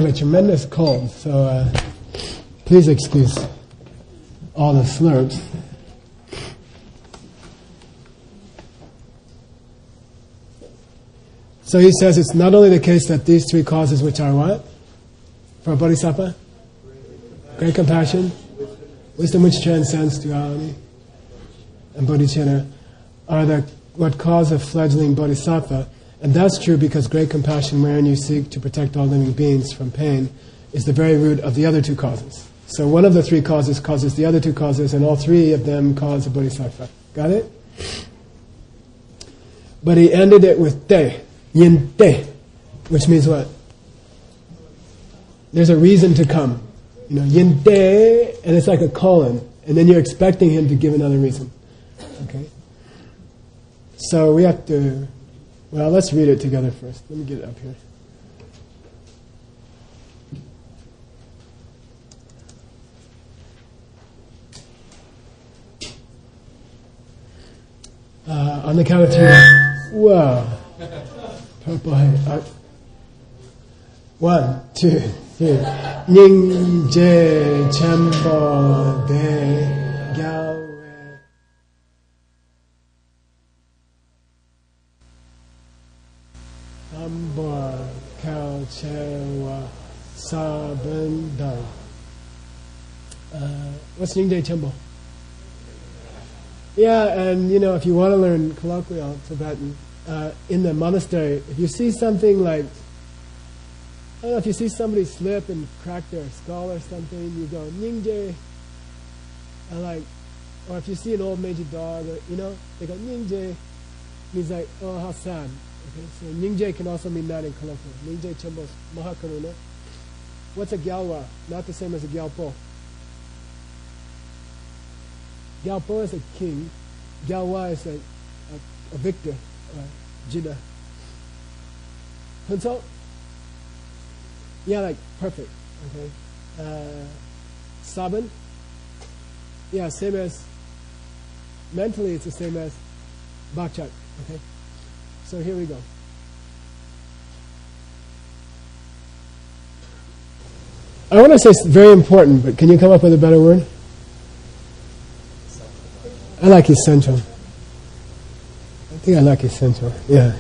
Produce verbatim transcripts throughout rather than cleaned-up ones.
a tremendous cold, so uh, please excuse all the slurps. So he says it's not only the case that these three causes, which are what? For a bodhisattva? Great compassion, wisdom which transcends duality, and bodhicitta are the what cause a fledgling bodhisattva. And that's true because great compassion, wherein you seek to protect all living beings from pain, is the very root of the other two causes. So one of the three causes causes the other two causes, and all three of them cause a bodhisattva. Got it? But he ended it with te, yin te, which means what? There's a reason to come. You know, yin te, and it's like a colon, and then you're expecting him to give another reason. Okay? So we have to... Well, let's read it together first. Let me get it up here. Uh, on the count of three. Whoa. Purple hair. One, two, three. Ning je chambo de gyao. Ambar Kao Chewa Sabendang. What's Ningde Temple? Yeah, and you know, if you want to learn colloquial Tibetan, uh, in the monastery, if you see something like, I don't know, if you see somebody slip and crack their skull or something, you go Ningde, and like, or if you see an old mangy dog, or, you know, they go Ningde, means like, oh, how sad. Okay, so Ningje can also mean that in colloquial. Ningje Chambos Mahakaruna. What's a Gyalwa? Not the same as a Gyalpo. Gyalpo is a king. Gyalwa is a, a, a victor, or Jida. Hunso? Yeah, like perfect. Okay. Uh, Saban? Yeah, same as, mentally it's the same as Bakchak. Okay. So here we go. I want to say it's very important, but can you come up with a better word? I like essential. I think I like essential. Yeah.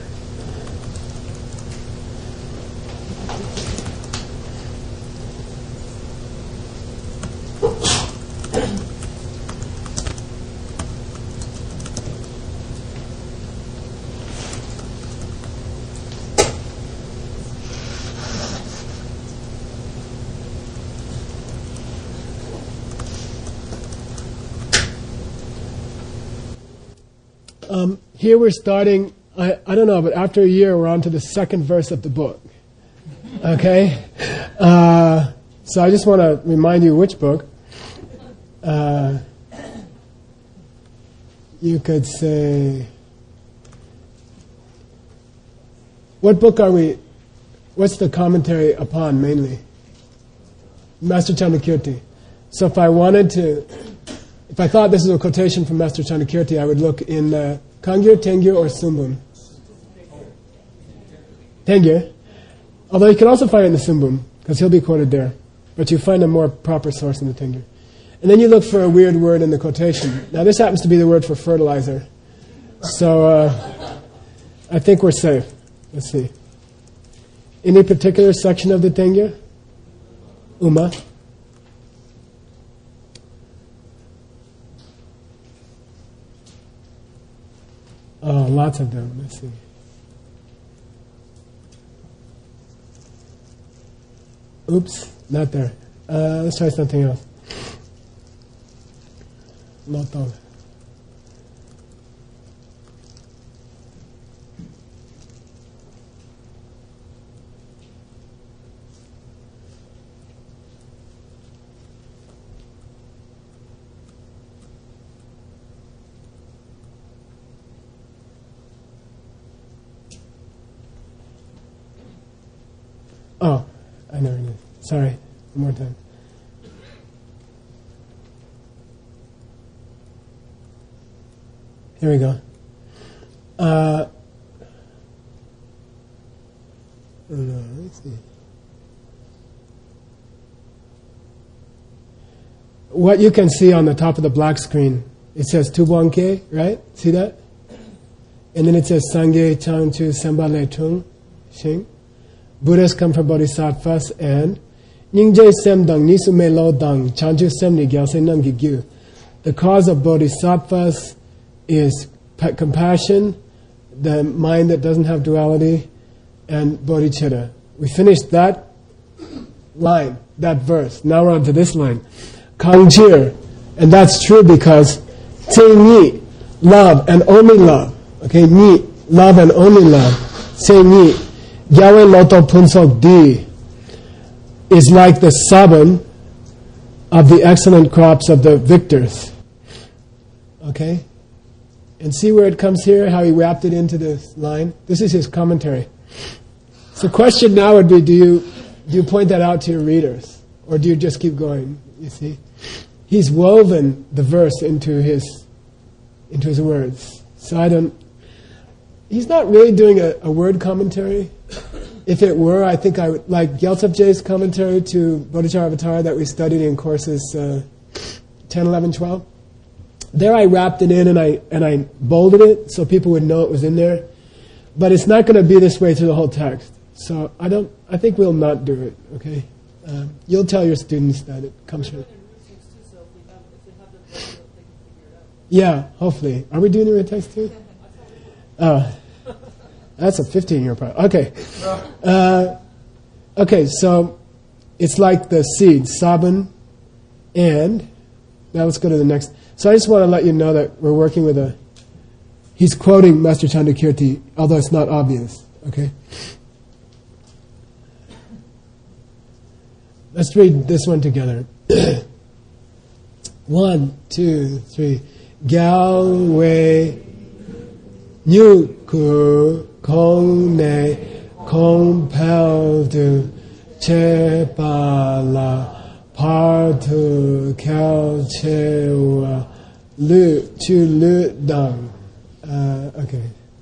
Um, here we're starting, I, I don't know, but after a year we're on to the second verse of the book. Okay? Uh, so I just want to remind you which book. Uh, you could say, what book are we, what's the commentary upon mainly? Master Chandrakirti. So if I wanted to, if I thought this is a quotation from Master Chandrakirti, I would look in uh, Kangyur, Tengyur, or Sumbum. Tengyur. Although you can also find it in the Sumbum, because he'll be quoted there. But you find a more proper source in the Tengyur. And then you look for a weird word in the quotation. Now this happens to be the word for fertilizer. So uh, I think we're safe. Let's see. Any particular section of the Tengyur? Uma? Oh, lots of them. Let's see. Oops, not there. Uh, let's try something else. Not all. Oh, I never knew. Sorry, one more time. Here we go. Uh, oh no, let's see. what you can see on the top of the black screen, it says Tubonke, right? See that? And then it says Sangye Changchu Semba Le Tung Xing. Buddhas come from bodhisattvas and Nyingje Sem Dang Nisu Me Lo Dang Changchu Sem Ni Gyal Se Nam Gi Gyu. The cause of bodhisattvas is compassion, the mind that doesn't have duality, and bodhicitta. We finished that line, that verse. Now we're on to this line. Kangjir. And that's true because Te Ni, love and only love. Okay, Ni, love and only love. Te Ni, Gyalwe Loto Punsok Di is like the sabun of the excellent crops of the victors. Okay? And see where it comes here, how he wrapped it into this line? This is his commentary. So the question now would be, do you do you point that out to your readers? Or do you just keep going? You see? He's woven the verse into his into his words. So I don't he's not really doing a, a word commentary. If it were, I think I would like Gyaltsab Je's commentary to Bodhicharyavatara that we studied in courses uh, ten, eleven, twelve. There I wrapped it in and I and I bolded it so people would know it was in there. But it's not going to be this way through the whole text. So I don't. I think we'll not do it. Okay, um, you'll tell your students that it comes from. Yeah, hopefully. Are we doing it in text too? Oh, that's a fifteen-year project. Okay, uh, okay. So it's like the seed, sabun, and now let's go to the next. So I just want to let you know that we're working with a. He's quoting Master Chandrakirti, although it's not obvious. Okay. Let's read this one together. One, two, three. Gyalwe Nyuku Kong Ne Compel Du Che Bala Partu Kel Chewa Lu Chu Lu Dang. Uh, okay.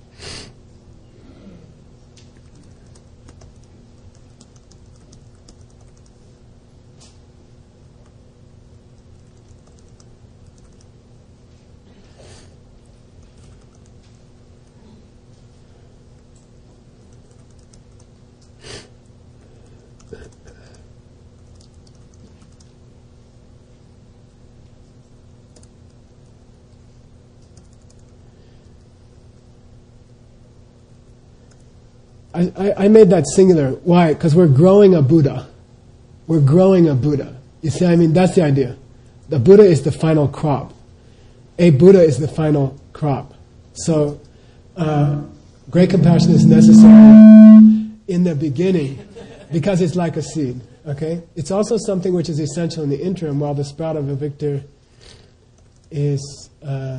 I, I, I made that singular. Why? Because we're growing a Buddha. We're growing a Buddha. You see, I mean, that's the idea. The Buddha is the final crop. A Buddha is the final crop. So, uh, great compassion is necessary in the beginning because it's like a seed. Okay? It's also something which is essential in the interim while the sprout of a victor is... Uh,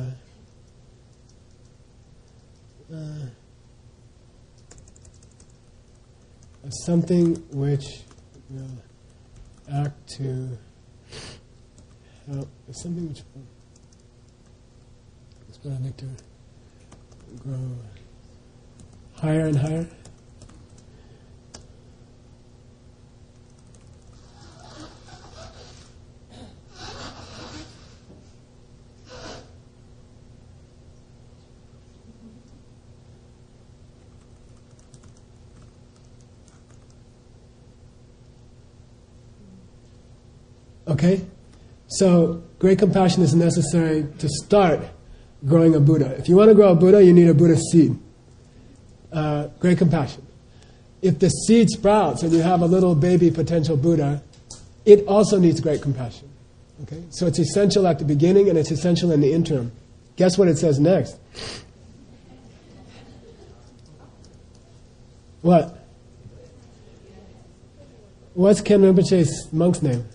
uh, something which will act to help, something which will inspire Victor grow higher and higher. Okay? So, great compassion is necessary to start growing a Buddha. If you want to grow a Buddha, you need a Buddha seed. Uh, great compassion. If the seed sprouts and you have a little baby potential Buddha, it also needs great compassion. Okay? So it's essential at the beginning and it's essential in the interim. Guess what it says next? What? What's Ken Rinpoche's monk's name?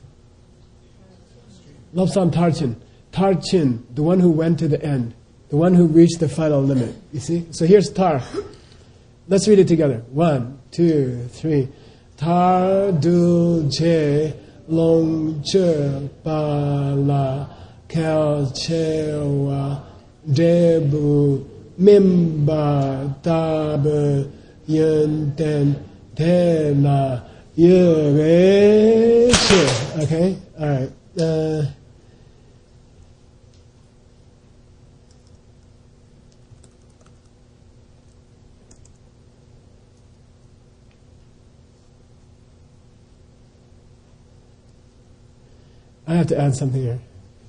Lobsang Tarchin. Tarchin, the one who went to the end. The one who reached the final limit. You see? So here's Tar. Let's read it together. One, two, three. Tar du che long che pa la kel che wa debu mimba tab yen ten te la ye re che. Okay? Alright. Uh, I have to add something here.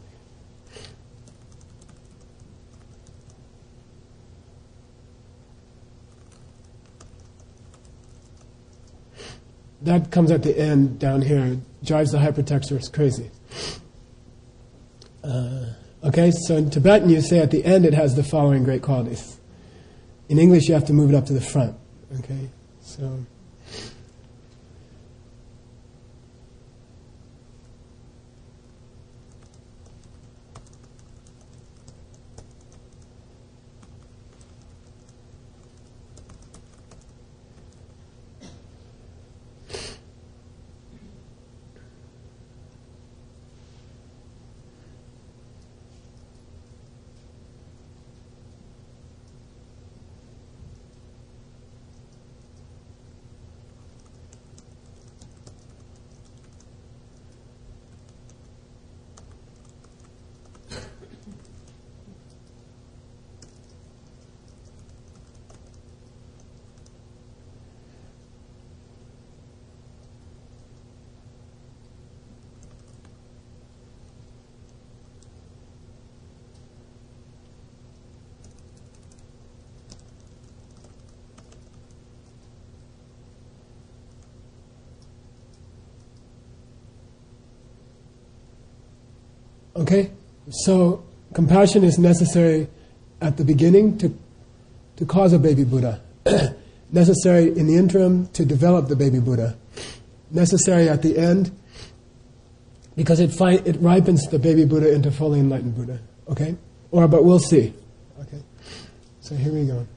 That comes at the end down here. Drives the hypertexters crazy. Uh, okay, so in Tibetan you say at the end it has the following great qualities. In English you have to move it up to the front. Okay, so... Okay, so compassion is necessary at the beginning to to cause a baby Buddha, necessary in the interim to develop the baby Buddha, necessary at the end because it fi- it ripens the baby Buddha into fully enlightened Buddha. Okay, or but we'll see. Okay, so here we go.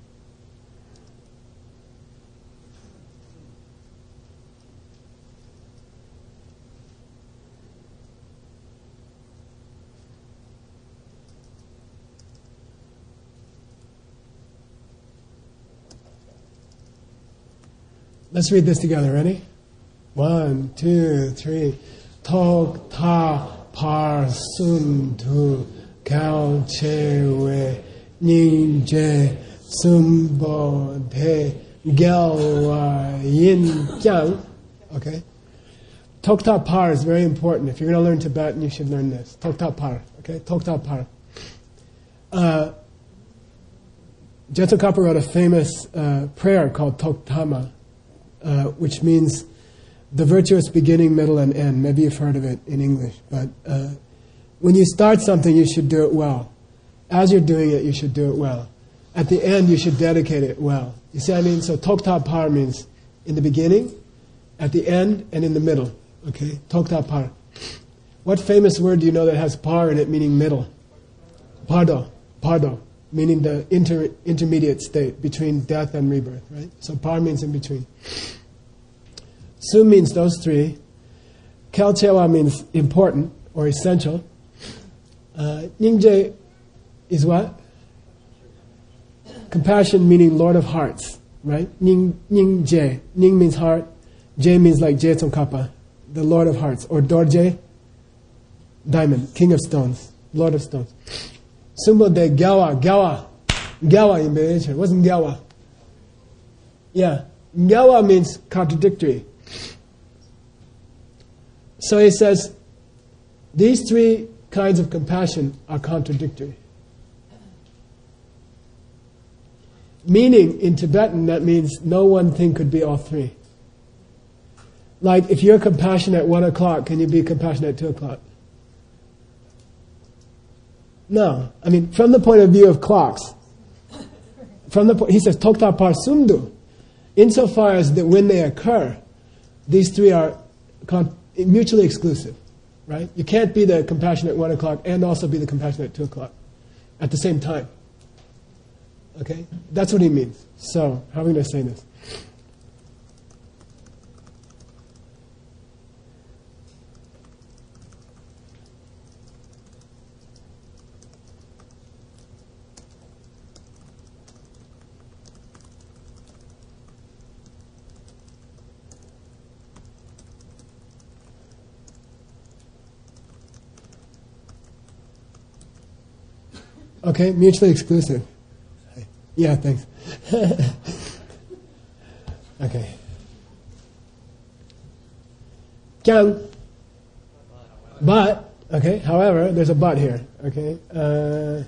Let's read this together. Ready? One, two, three. Tok ta par sun tu kao che we ning je sum bo de gyao wa yin kyang. Okay? Tok ta par is very important. If you're going to learn Tibetan, you should learn this. Tok ta par. Okay? Tok ta par. Uh, Jetsun Kapa wrote a famous uh, prayer called Tok Tama. Uh, which means the virtuous beginning, middle, and end. Maybe you've heard of it in English. But uh, when you start something, you should do it well. As you're doing it, you should do it well. At the end, you should dedicate it well. You see what I mean? So Tokta Par means in the beginning, at the end, and in the middle. Okay? Tokta Par. What famous word do you know that has par in it, meaning middle? Pardo. Pardo. Meaning the inter, intermediate state between death and rebirth, right? So par means in between. Sum means those three. Kelchewa means important or essential. Uh, Nyingje is what? Compassion meaning Lord of Hearts, right? Ning Nyingje. Ning means heart. Je means like Jetsun Kapa, the Lord of Hearts. Or Dorje, diamond, King of Stones, Lord of Stones. Symbol de Gyawa, Gyawa, Gyawa in Malaysia. What's Gyawa? Yeah, Gyawa means contradictory. So he says, these three kinds of compassion are contradictory. Meaning, in Tibetan, that means no one thing could be all three. Like, if you're compassionate at one o'clock, can you be compassionate at two o'clock? No. I mean, from the point of view of clocks, from the point, he says, Tokta par sumdu. Insofar as that when they occur, these three are con- mutually exclusive, right? You can't be the compassionate at one o'clock and also be the compassionate at two o'clock at the same time. Okay? That's what he means. So, how are we going to say this? Okay, mutually exclusive. Yeah, thanks. Okay. Kyang. But, okay, however, there's a but here, okay? Uh,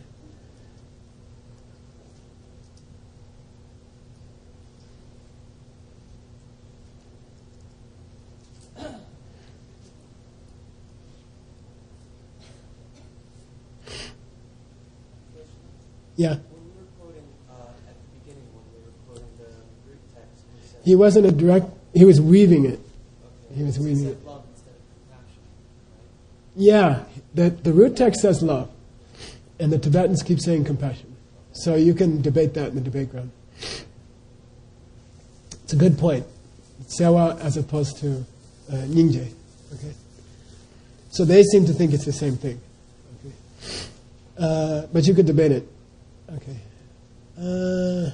yeah. When we were quoting uh, at the beginning, when we were quoting the root text, we said He wasn't a direct, he was weaving it. okay, He was we weaving said it. love instead of compassion, right? Yeah, the, the root text says love, and the Tibetans keep saying compassion. So you can debate that in the debate ground. It's a good point. Sewa as opposed to uh, Ningje. Okay, so they seem to think it's the same thing. Okay, uh, but you could debate it. Okay. Uh,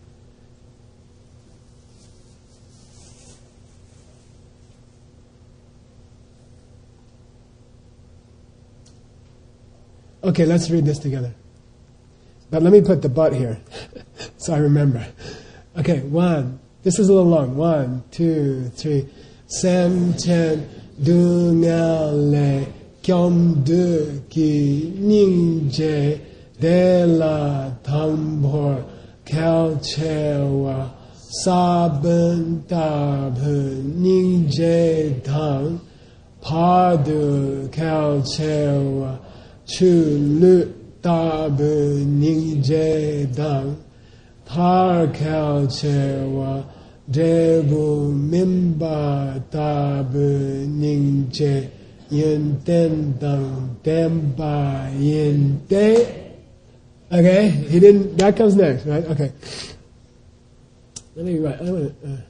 Okay, let's read this together. But let me put the but here, so I remember. Okay, one. This is a little long. One, two, three. Sem chen du nga le kyom du ki ning je de la tambor kal chewa sabun tab ning je tang pa du kal chewa chu lu tab ning je dang par kal chewa debu mimba tab ning je yin den dang demba yin de. Okay, he didn't. That comes next, right? Okay. Let me write. I want to. Uh,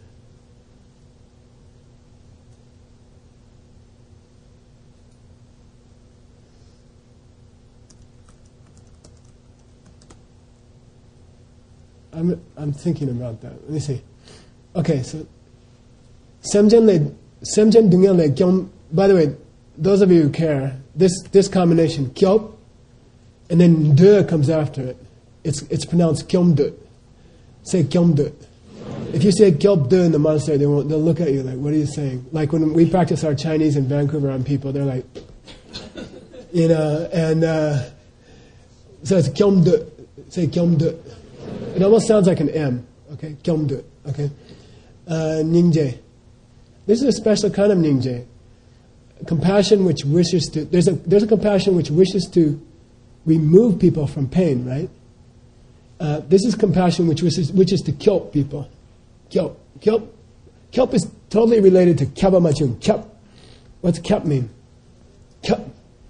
I'm I'm thinking about that. Let me see. Okay, so Semjen le Semjen Dungel le Kyom. By the way, those of you who care, this this combination Kyop, and then De comes after it. It's it's pronounced Kyom De. Say Kyom De. If you say Kyop De in the monastery, they won't. They'll look at you like, "What are you saying?" Like when we practice our Chinese in Vancouver on people, they're like, you know, and uh, so it's Kyom De. Say Kyom De. It almost sounds like an M. Okay, Kyom De. Okay, uh, Ningje. This is a special kind of Ningje. Compassion which wishes to. There's a there's a compassion which wishes to remove people from pain, right? Uh, this is compassion which wishes, which is to kyop people. Kyop. Kyop. Kyop is totally related to kyaba machung. Kyop. What's kyop mean? Kyop.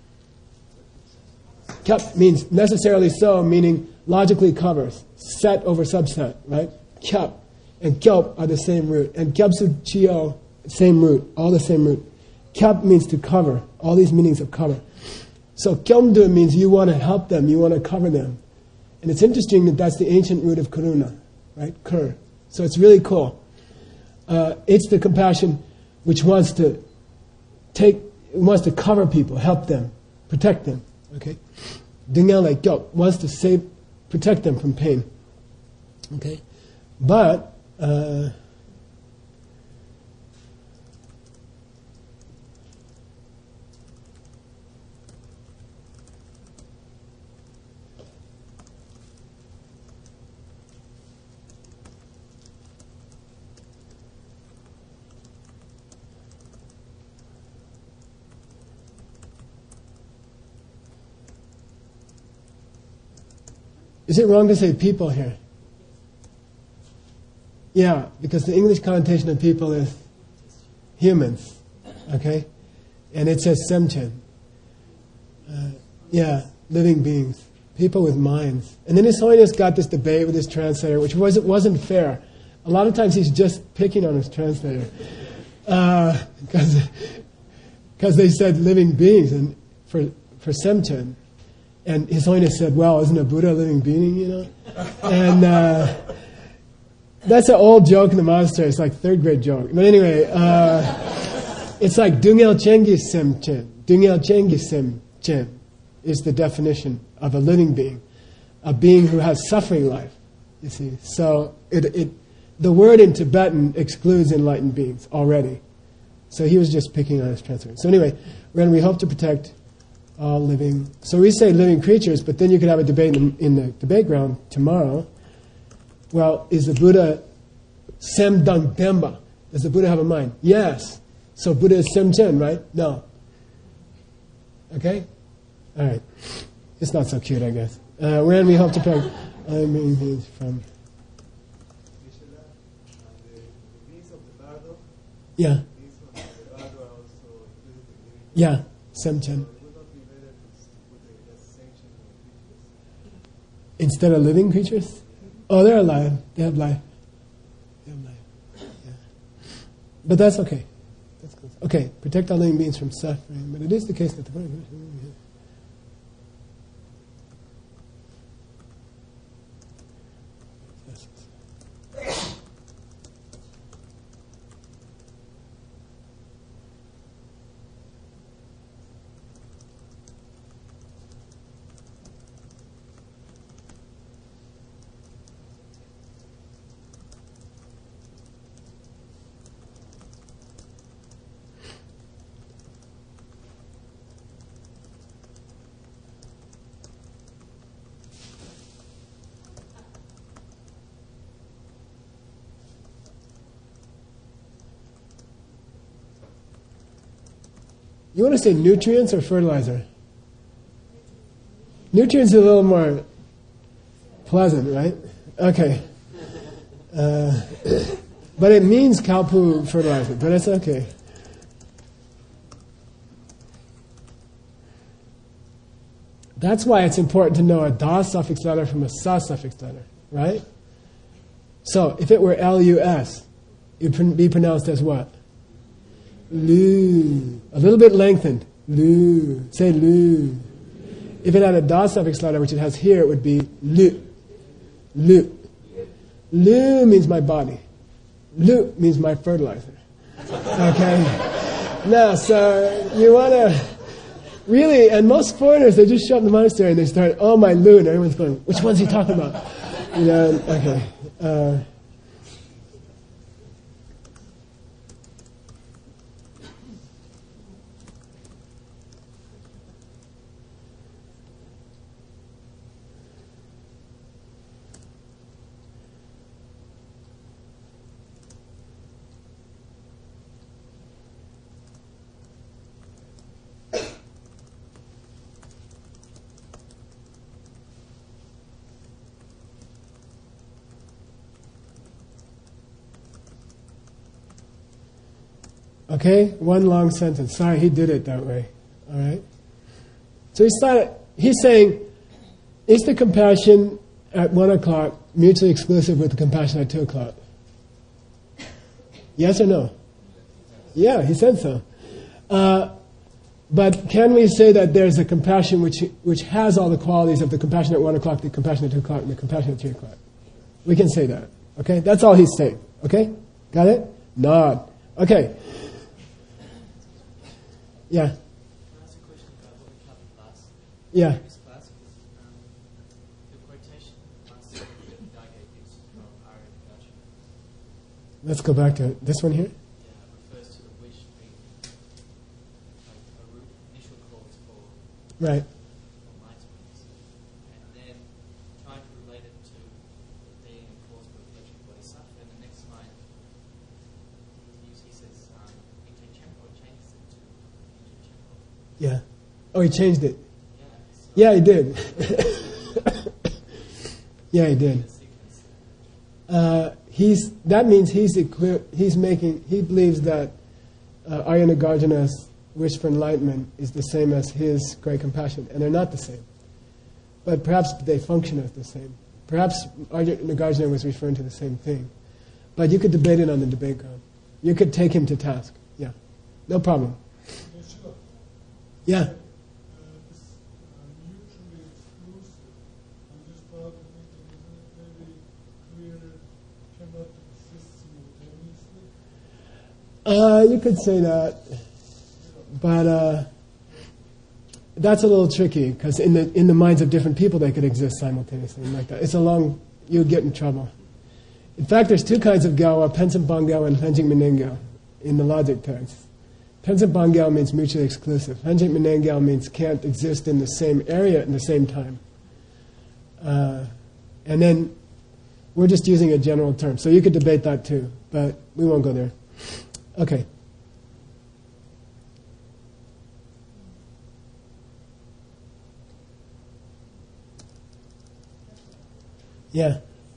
Kyop means necessarily so, meaning logically covers. Set over subset, right? Kyop. And kyop are the same root. And kyopsu chio, same root. All the same root. Kyop means to cover. All these meanings of cover. So kyomdu means you want to help them, you want to cover them. And it's interesting that that's the ancient root of karuna, right? Kur. So it's really cool. Uh, it's the compassion which wants to take, wants to cover people, help them, protect them. Okay? Dungele kyop wants to save, protect them from pain. Okay? But uh, is it wrong to say people here? Yeah, because the English connotation of people is humans, okay? And it says semchen. Uh, yeah, living beings, people with minds. And then His Holiness got this debate with his translator, which wasn't, wasn't fair. A lot of times he's just picking on his translator. Because uh, because they said living beings and for, for semchen. And His Holiness said, well, isn't a Buddha a living being, you know? And uh, that's an old joke in the monastery. It's like third grade joke. But anyway, uh, it's like Dungel Chengi Sem Chen. Dungel Chengi Sem Chen is the definition of a living being, a being who has suffering life, you see. So it, it, the word in Tibetan excludes enlightened beings already. So he was just picking on his transference. So anyway, when we hope to protect all living, so we say living creatures, but then you could have a debate in, in the debate ground tomorrow. Well, is the Buddha Sem Dang Demba? Does the Buddha have a mind? Yes. So Buddha is Sem Chen, right? No. Okay? All right. It's not so cute, I guess. Uh, when we hope to protect all living beings from... Yeah. Yeah, Semchen. Instead of living creatures? Oh, they're alive. They have life. They have life. Yeah. But that's okay. That's good. Okay, protect all living beings from suffering. But it is the case that the You want to say nutrients or fertilizer? Nutrients are a little more pleasant, right? Okay. Uh, but it means cow poo fertilizer, but it's okay. That's why it's important to know a da suffix letter from a sa suffix letter, right? So if it were L U S, it would be pronounced as what? Lu. A little bit lengthened. Lu. Say lu. If it had a da suffix letter, which it has here, it would be lu. Lu. Lu means my body. Lu means my fertilizer. Okay? Now, so you want to really, and most foreigners, they just show up in the monastery and they start, oh, my lu, and everyone's going, which one's he talking about? You know, okay. Uh, Okay, one long sentence. Sorry, he did it that way. All right. So he started. He's saying, is the compassion at one o'clock mutually exclusive with the compassion at two o'clock? Yes or no? Yeah, he said so. Uh, but can we say that there's a compassion which which has all the qualities of the compassion at one o'clock, the compassion at two o'clock, and the compassion at three o'clock? We can say that. Okay, that's all he's saying. Okay, got it? Nod. Okay. Yeah. Can I ask a question about what we covered last? Yeah. Previous class, um, the quotation last week that Dage gives from Arya Nagarjuna. Let's go back to it. This one here? Yeah, refers to the wish being like a root, initial cause for Right. enlightenment, and then trying to relate it to being a cause for affliction for the suffering. And the next line, he, he says, um, intertempo changes it to intertempo. Yeah. Oh, he changed it. Yeah, so Yeah, he did. yeah, he did. the sequence. Uh, he's that means he's equi- he's making he believes that uh, Arya Nagarjuna's wish for enlightenment is the same as his great compassion, and they're not the same. But perhaps they function as the same. Perhaps Arya Nagarjuna was referring to the same thing. But you could debate it on the debate ground. You could take him to task. Yeah, no problem. Yeah. Uh, you could say that, but uh, that's a little tricky because in the in the minds of different people they could exist simultaneously like that. It's a long, you'd get in trouble. In fact, there's two kinds of Gyawa, Pensum Bang Gyawa and Henjing Mening Gyawa in the logic text. Pensit Bangyal means mutually exclusive. Hanjit Menengyal means can't exist in the same area at the same time. Uh, and then we're just using a general term. So you could debate that too, but we won't go there. Okay. Yeah.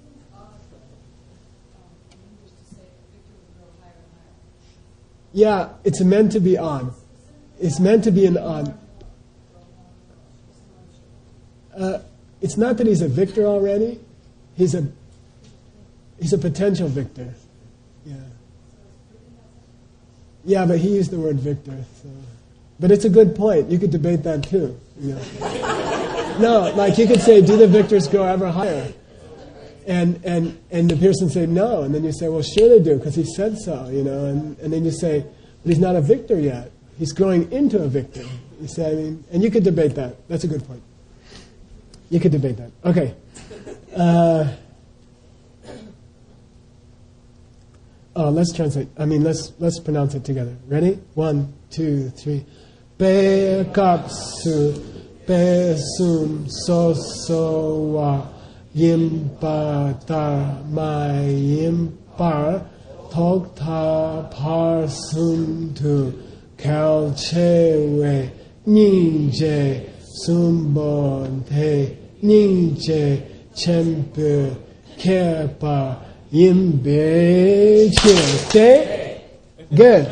Yeah, it's meant to be on. It's meant to be an on. Uh, it's not that he's a victor already. He's a he's a potential victor. Yeah. Yeah, but he used the word victor. So. But it's a good point. You could debate that too. You know. No, like you could say, do the victors go ever higher? And and and the person say no, and then you say, well, sure they do, because he said so, you know. And, and then you say, but he's not a victor yet. He's growing into a victor. You say, I mean, and you could debate that. That's a good point. You could debate that. Okay. Uh, oh, let's translate. I mean, let's let's pronounce it together. Ready? One, two, three. Pe kapsu pe sum so so wa. Yimpa ta mai yimpa tok ta par sum tu kal che we ning je sum bon te ning je chempe kepa yimbe che. Good.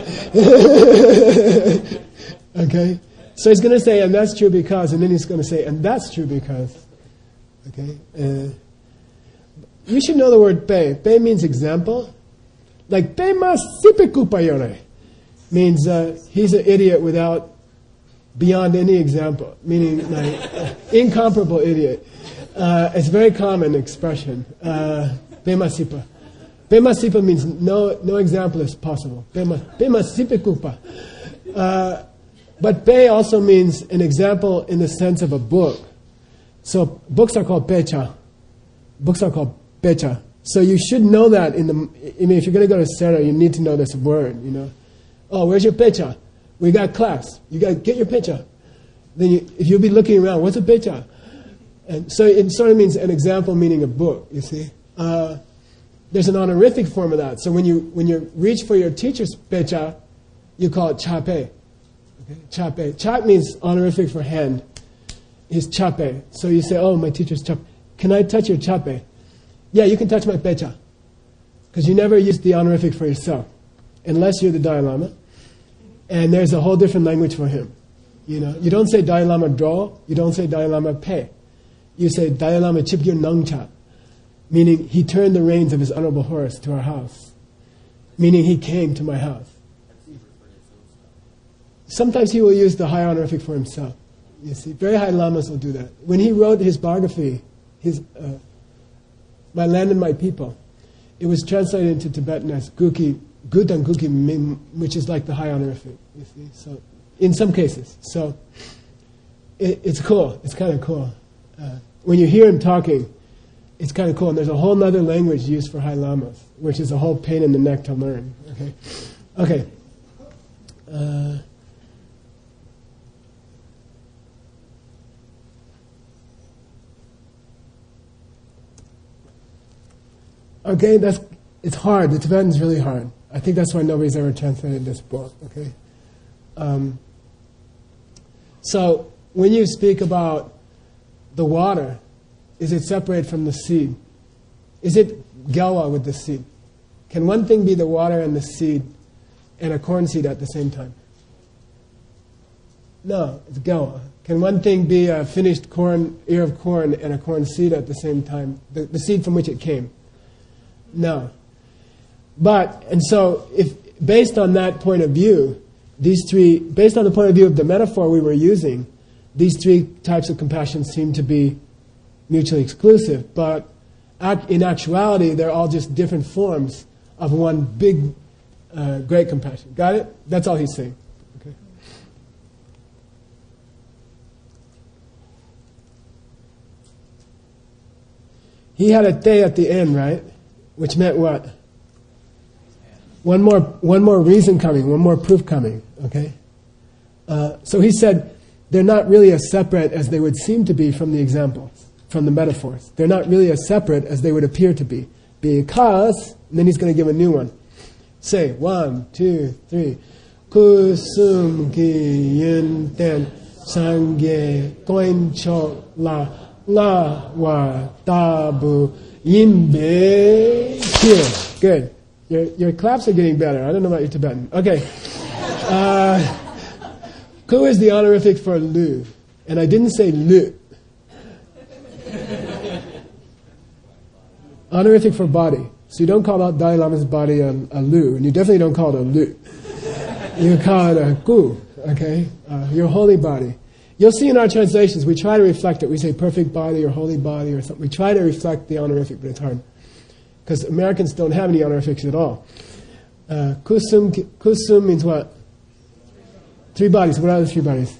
Okay? So he's going to say, and that's true because, and then he's going to say, and that's true because. Okay, uh, you should know the word pe. Pe means example. Like pe mas sipekupayore means uh, he's an idiot without, beyond any example. Meaning like uh, incomparable idiot. Uh, it's a very common expression. Uh, pe masipa. Pe masipa means no no example is possible. Pe masipekupa. Uh, but pe also means an example in the sense of a book. So books are called pecha. Books are called pecha. So you should know that in the. I mean, if you're going to go to Sera, you need to know this word. You know, oh, where's your pecha? We got class. You got to get your pecha. Then, you, if you'll be looking around, what's a pecha? And so it sort of means an example, meaning a book. You see, uh, there's an honorific form of that. So when you when you reach for your teacher's pecha, you call it chape. Okay, chape. Chap means honorific for hand. Is chape. So you say, oh, my teacher's chape. Can I touch your chape? Yeah, you can touch my pecha. Because you never use the honorific for yourself. Unless you're the Dalai Lama. And there's a whole different language for him. You know, you don't say Dalai Lama draw. You don't say Dalai Lama pe. You say Dalai Lama chipgyur nangcha. Meaning he turned the reins of his Honorable Horse to our house. Meaning he came to my house. Sometimes he will use the high honorific for himself. You see, very high lamas will do that. When he wrote his biography, his uh, My Land and My People, it was translated into Tibetan as Guki, Gutan Guki Mim, which is like the high honorific. You see, so in some cases, so it, it's cool. It's kind of cool. Uh, when you hear him talking, it's kind of cool. And there's a whole other language used for high lamas, which is a whole pain in the neck to learn. Okay, okay. Uh, Okay, that's it's hard. The Tibetan's really hard. I think that's why nobody's ever translated this book. Okay, um, so when you speak about the water, is it separate from the seed? Is it gawa with the seed? Can one thing be the water and the seed, and a corn seed at the same time? No, it's gawa. Can one thing be a finished corn ear of corn and a corn seed at the same time? The, the seed from which it came. No. But, and so, if based on that point of view, these three, based on the point of view of the metaphor we were using, these three types of compassion seem to be mutually exclusive. But in actuality, they're all just different forms of one big, uh, great compassion. Got it? That's all he's saying. Okay. He had a te at the end, right? Which meant what? one more, one more reason coming, one more proof coming, okay? Uh, so he said, they're not really as separate as they would seem to be from the examples, from the metaphors. They're not really as separate as they would appear to be. Because, and then he's going to give a new one. Say, one, two, three. Kusum ki yin ten sangye koin cho la la wa tabu yinbe here. Good. Your, your claps are getting better. I don't know about your Tibetan. Okay. Uh, Ku is the honorific for Lu. And I didn't say Lu. Honorific for body. So you don't call out Dalai Lama's body a, a Lu. And you definitely don't call it a Lu. You call it a Ku. Okay? Uh, your holy body. You'll see in our translations, we try to reflect it. We say perfect body or holy body or something. We try to reflect the honorific, but it's hard. Because Americans don't have any honorifics at all. Uh, kusum, kusum means what? Three bodies. What are the three bodies?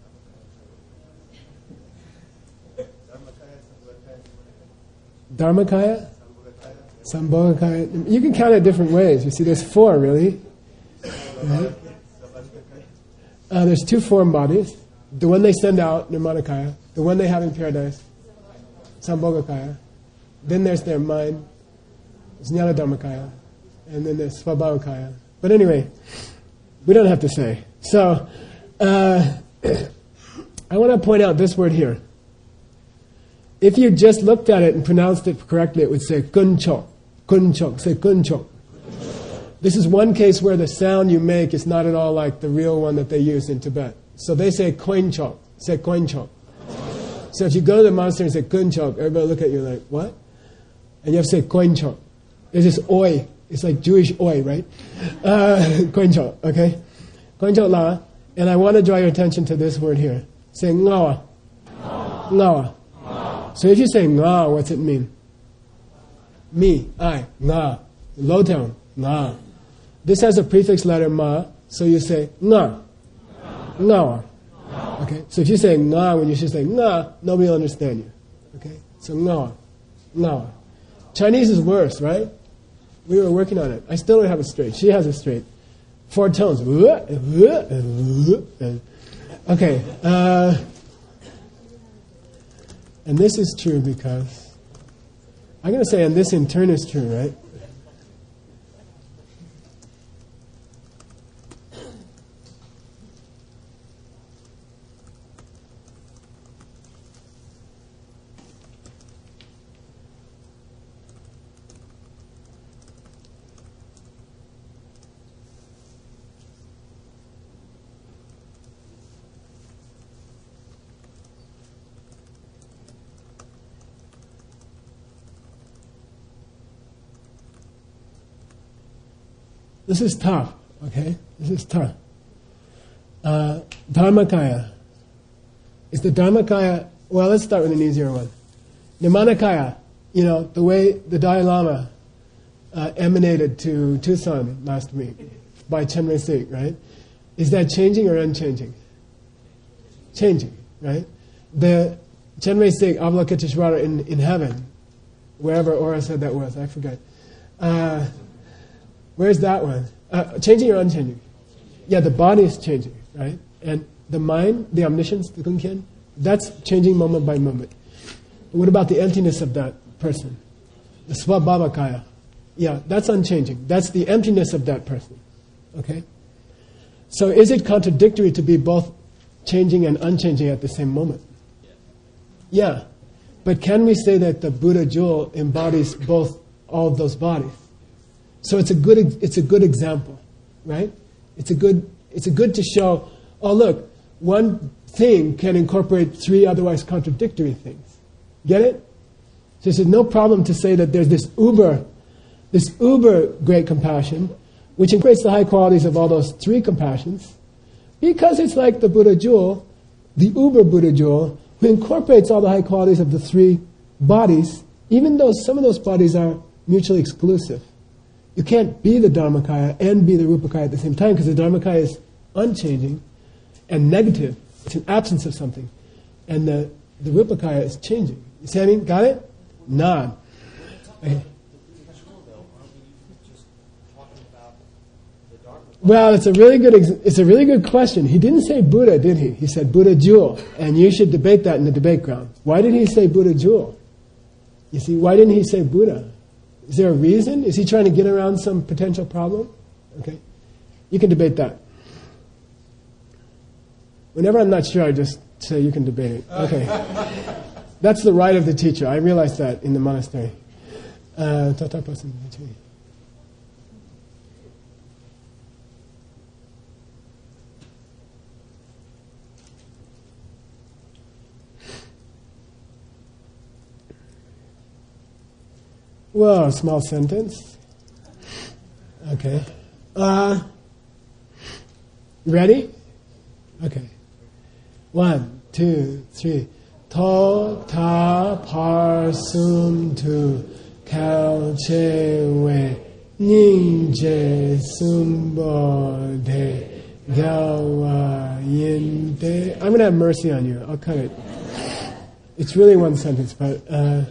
Dharmakaya? Sambhogakaya. You can count it different ways. You see, there's four, really. Right? Uh, there's two form bodies. The one they send out, Nirmanakaya. The one they have in paradise, Sambhogakaya. Then there's their mind, Jnana Dharmakaya. And then there's Svabhavakaya. But anyway, we don't have to say. So, uh, I want to point out this word here. If you just looked at it and pronounced it correctly, it would say kunchok. Kunchok. Say kunchok. This is one case where the sound you make is not at all like the real one that they use in Tibet. So they say koinchok. Say koinchok. So if you go to the monastery and say kunchok, everybody look at you like, what? And you have to say koinchok. There's this oi. It's like Jewish oi, right? Uh, koinchok, okay? Koinchok la. And I want to draw your attention to this word here. Say ngawa. Ngawa. So if you say nga, what's it mean? Me, I, nga. Low tone, nga. This has a prefix letter ma, so you say nga. Ngawa. Okay, so if you say nga when you should say nga, nobody will understand you. Okay, so ngawa. Ngawa. Chinese is worse, right? We were working on it. I still don't have it straight. She has it straight. Four tones. Okay. Uh, and this is true because, I'm going to say, and this in turn is true, right? This is tough, okay? This is tough. Uh, Dharmakaya. Is the Dharmakaya, well, let's start with an easier one. Nirmanakaya, you know, the way the Dalai Lama uh, emanated to Tucson last week by Chenrezig Singh, right? Is that changing or unchanging? Changing, right? The Chenrezig Singh, Avalokiteshvara in, in heaven, wherever Aura said that was, I forget. Uh, Where's that one? Uh, changing or unchanging? Yeah, the body is changing, right? And the mind, the omniscience, the Kunkian, that's changing moment by moment. But what about the emptiness of that person? The Svabhavakaya. Yeah, that's unchanging. That's the emptiness of that person. Okay? So is it contradictory to be both changing and unchanging at the same moment? Yeah. But can we say that the Buddha jewel embodies both all of those bodies? So it's a good it's a good example, right? It's a good it's a good to show, oh look, one thing can incorporate three otherwise contradictory things. Get it? So there's no problem to say that there's this uber, this uber great compassion, which incorporates the high qualities of all those three compassions, because it's like the Buddha jewel, the uber Buddha jewel, who incorporates all the high qualities of the three bodies, even though some of those bodies are mutually exclusive. You can't be the Dharmakaya and be the Rupakaya at the same time, because the Dharmakaya is unchanging and negative. It's an absence of something. And the, the Rupakaya is changing. You see what I mean? Got it? Nod. Okay. Though, aren't we just talking about Well, it's a really good ex- it's a really good question. He didn't say Buddha, did he? He said Buddha jewel, and you should debate that in the debate ground. Why did he say Buddha jewel? You see, why didn't he say Buddha? Is there a reason? Is he trying to get around some potential problem? Okay, you can debate that. Whenever I'm not sure, I just say you can debate it. Okay, that's the right of the teacher. I realized that in the monastery. Uh, Well, a small sentence. Okay. Uh, ready? Okay. One, two, three. To ta par sum tu kao che we ning je sum bo de gawa yin de. I'm going to have mercy on you. I'll cut it. It's really one sentence, but... Uh,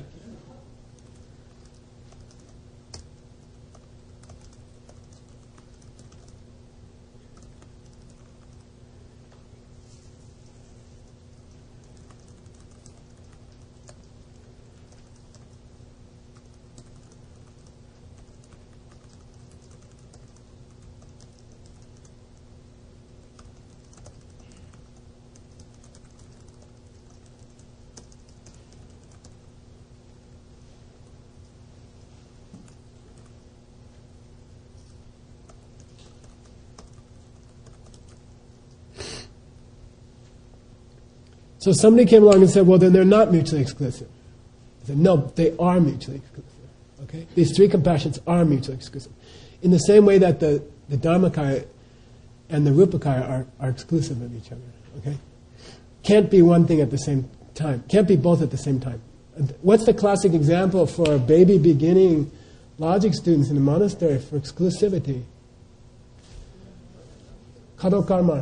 So somebody came along and said, well, then they're not mutually exclusive. I said, no, they are mutually exclusive. Okay? These three compassions are mutually exclusive. In the same way that the, the Dharmakaya and the Rupakaya are, are exclusive of each other. Okay? Can't be one thing at the same time. Can't be both at the same time. What's the classic example for baby beginning logic students in a monastery for exclusivity? Kado karma.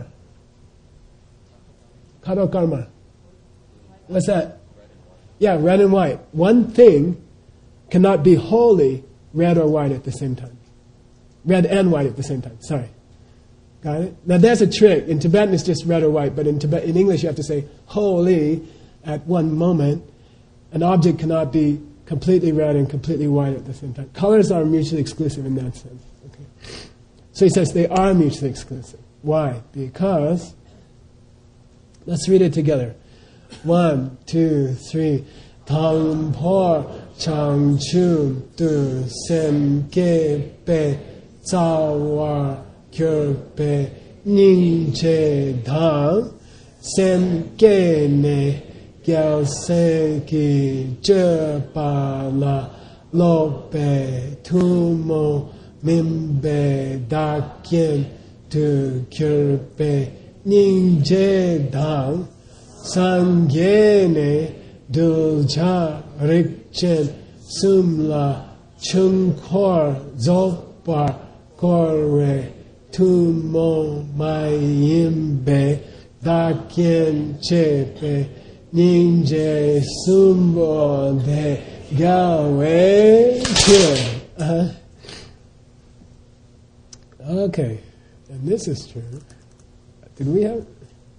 Kado karma. What's that? Yeah, red and white. One thing cannot be wholly red or white at the same time. Red and white at the same time. Sorry. Got it? Now there's a trick. In Tibetan it's just red or white, but in Tibet, in English you have to say wholly at one moment. An object cannot be completely red and completely white at the same time. Colors are mutually exclusive in that sense. Okay. So he says they are mutually exclusive. Why? Because, let's read it together. One, two, three. Tang por chang chu tu sem ge pe za wa kyo pe ning che dang sem ge ne gyao se ki je pa la lo pe tu mo mim be da kien tu kyo pe ning che dang Sangye dulja rikchen sumla chungkor zopar korwe tumo mayimbe dakien chepe ninje sumbo de gawe chil. Uh-huh. Okay, and this is true. Did we have...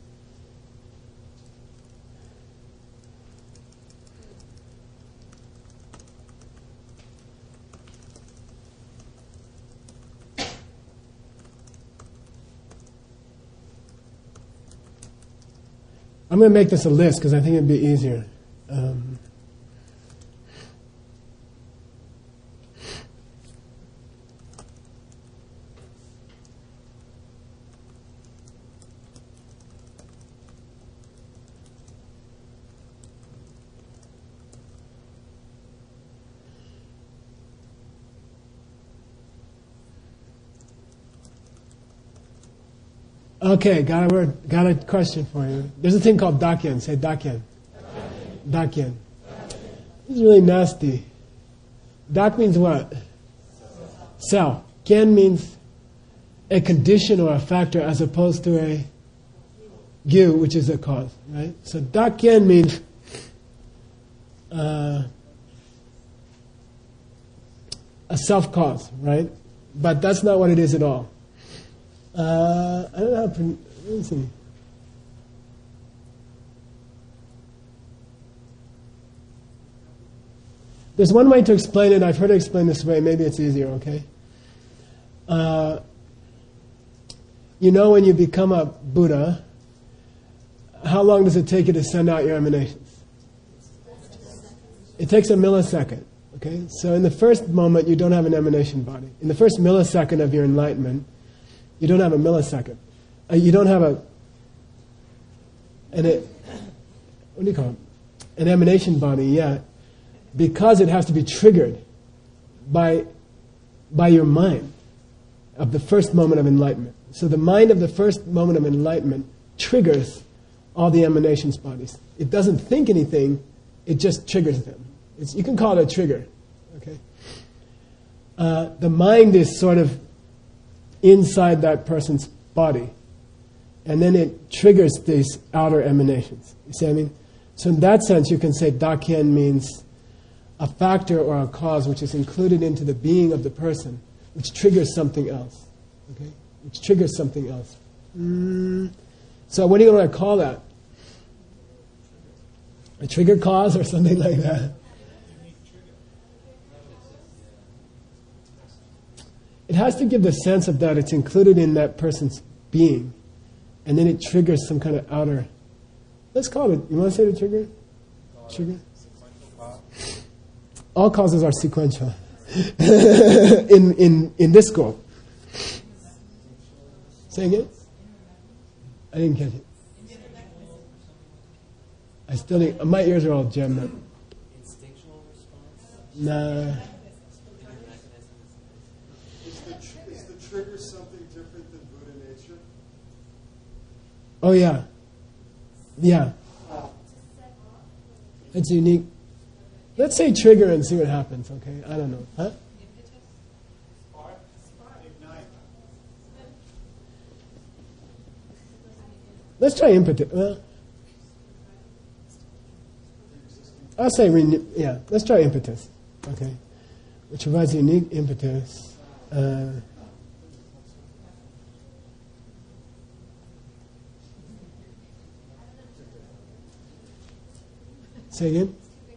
I'm going to make this a list because I think it'd be easier. Um, Okay, got a word, got a question for you. There's a thing called dakyen. Say dakyen. Dakyen. This is really nasty. Dak means what? Self. Kyen means a condition or a factor as opposed to a gyu, which is a cause, right? So dakyen means uh, a self cause, right? But that's not what it is at all. Uh, I don't know how to pronounce. Let me see. There's one way to explain it. I've heard it explained this way. Maybe it's easier, okay? Uh, you know, when you become a Buddha, how long does it take you to send out your emanations? It takes a millisecond, okay? So in the first moment, you don't have an emanation body. In the first millisecond of your enlightenment, you don't have a millisecond. Uh, you don't have a, and it, what do you call it? An emanation body yet, because it has to be triggered by, by your mind of the first moment of enlightenment. So the mind of the first moment of enlightenment triggers all the emanations bodies. It doesn't think anything, it just triggers them. It's, you can call it a trigger, okay? Uh, the mind is sort of inside that person's body, and then it triggers these outer emanations. You see what I mean? So in that sense, you can say Dakien means a factor or a cause which is included into the being of the person, which triggers something else, okay? Which triggers something else. Mm. So what do you want to call that? A trigger cause or something like that? It has to give the sense of that it's included in that person's being, and then it triggers some kind of outer. Let's call it. You want to say the trigger? Trigger. All causes are sequential in in in this school. Say again. I didn't catch it. I still need, my ears are all jammed up. Instinctual response? Nah. Is the, tr- is the trigger something different than Buddha nature? Oh yeah. Yeah. It's unique. Let's say trigger and see what happens, okay? I don't know. Huh? Let's try impetus. Well, I'll say, renew, yeah, let's try impetus, okay? Which provides a unique impetus. Uh, say again?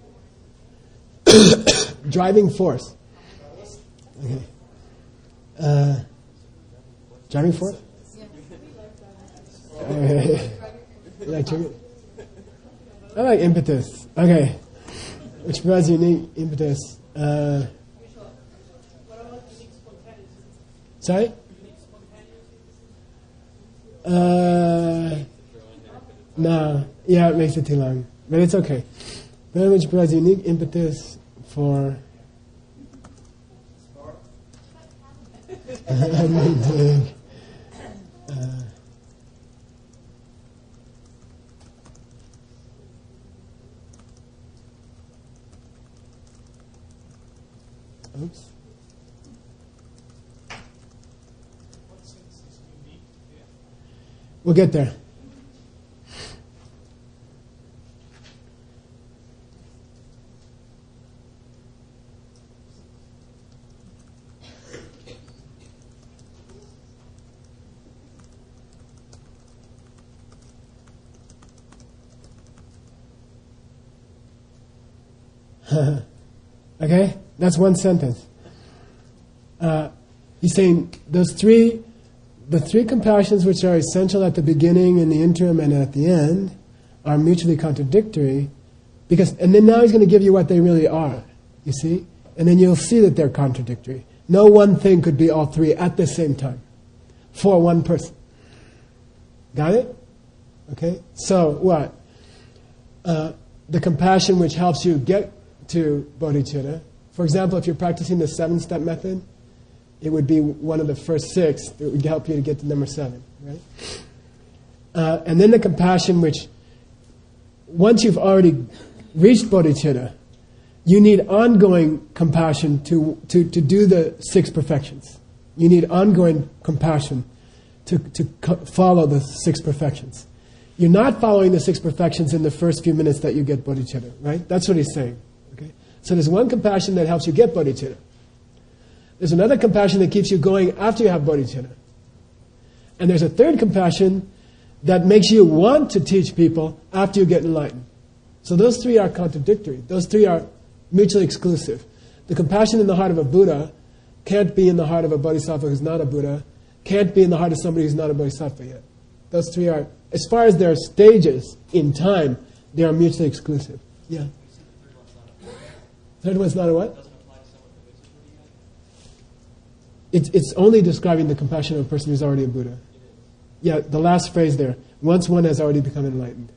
Driving force. Okay. Uh, driving force? You like trigger? I like impetus. Okay. Which provides unique impetus. Uh, sorry? Uh, no. Yeah, it makes it too long. But it's okay. But which provides unique impetus for uh, oops. We'll get there. Okay? That's one sentence. Uh, he's saying those three, the three compassions which are essential at the beginning, in the interim, and at the end, are mutually contradictory. Because, and then now he's going to give you what they really are. You see? And then you'll see that they're contradictory. No one thing could be all three at the same time for one person. Got it? Okay? So, what? Uh, the compassion which helps you get to bodhicitta. For example, if you're practicing the seven-step method, it would be one of the first six that would help you to get to number seven, right? Uh, and then the compassion which, once you've already reached bodhicitta, you need ongoing compassion to, to, to do the six perfections. You need ongoing compassion to, to co- follow the six perfections. You're not following the six perfections in the first few minutes that you get bodhicitta, right? That's what he's saying. Okay? So there's one compassion that helps you get bodhicitta. There's another compassion that keeps you going after you have bodhicitta. And there's a third compassion that makes you want to teach people after you get enlightened. So those three are contradictory. Those three are mutually exclusive. The compassion in the heart of a Buddha can't be in the heart of a bodhisattva who's not a Buddha, can't be in the heart of somebody who's not a bodhisattva yet. Those three are, as far as their stages in time, they are mutually exclusive. Yeah. Third one's not a what? It's, it's only describing the compassion of a person who's already a Buddha. Yeah, the last phrase there. Once one has already become enlightened.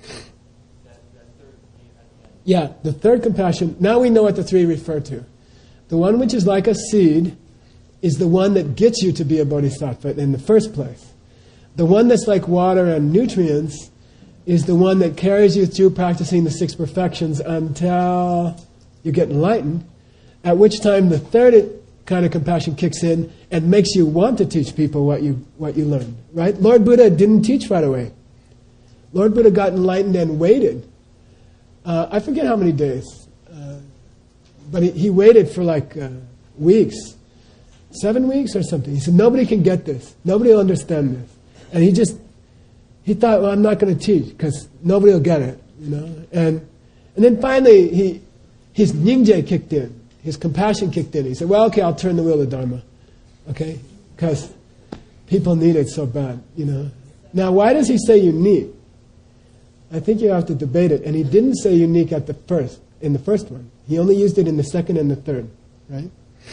Yeah, the third compassion, now we know what the three refer to. The one which is like a seed is the one that gets you to be a bodhisattva in the first place. The one that's like water and nutrients is the one that carries you through practicing the six perfections until you get enlightened, at which time the third kind of compassion kicks in and makes you want to teach people what you what you learned. Right? Lord Buddha didn't teach right away. Lord Buddha got enlightened and waited. Uh, I forget how many days, uh, but he, he waited for like uh, weeks, seven weeks or something. He said, nobody can get this. Nobody will understand this. And he just, he thought, well, I'm not going to teach because nobody will get it, you know. And and then finally, he his nyingje kicked in. His compassion kicked in. He said, well, okay, I'll turn the wheel of Dharma, okay, because people need it so bad, you know. Now, why does he say unique? I think you have to debate it. And he didn't say unique at the first, in the first one. He only used it in the second and the third, right?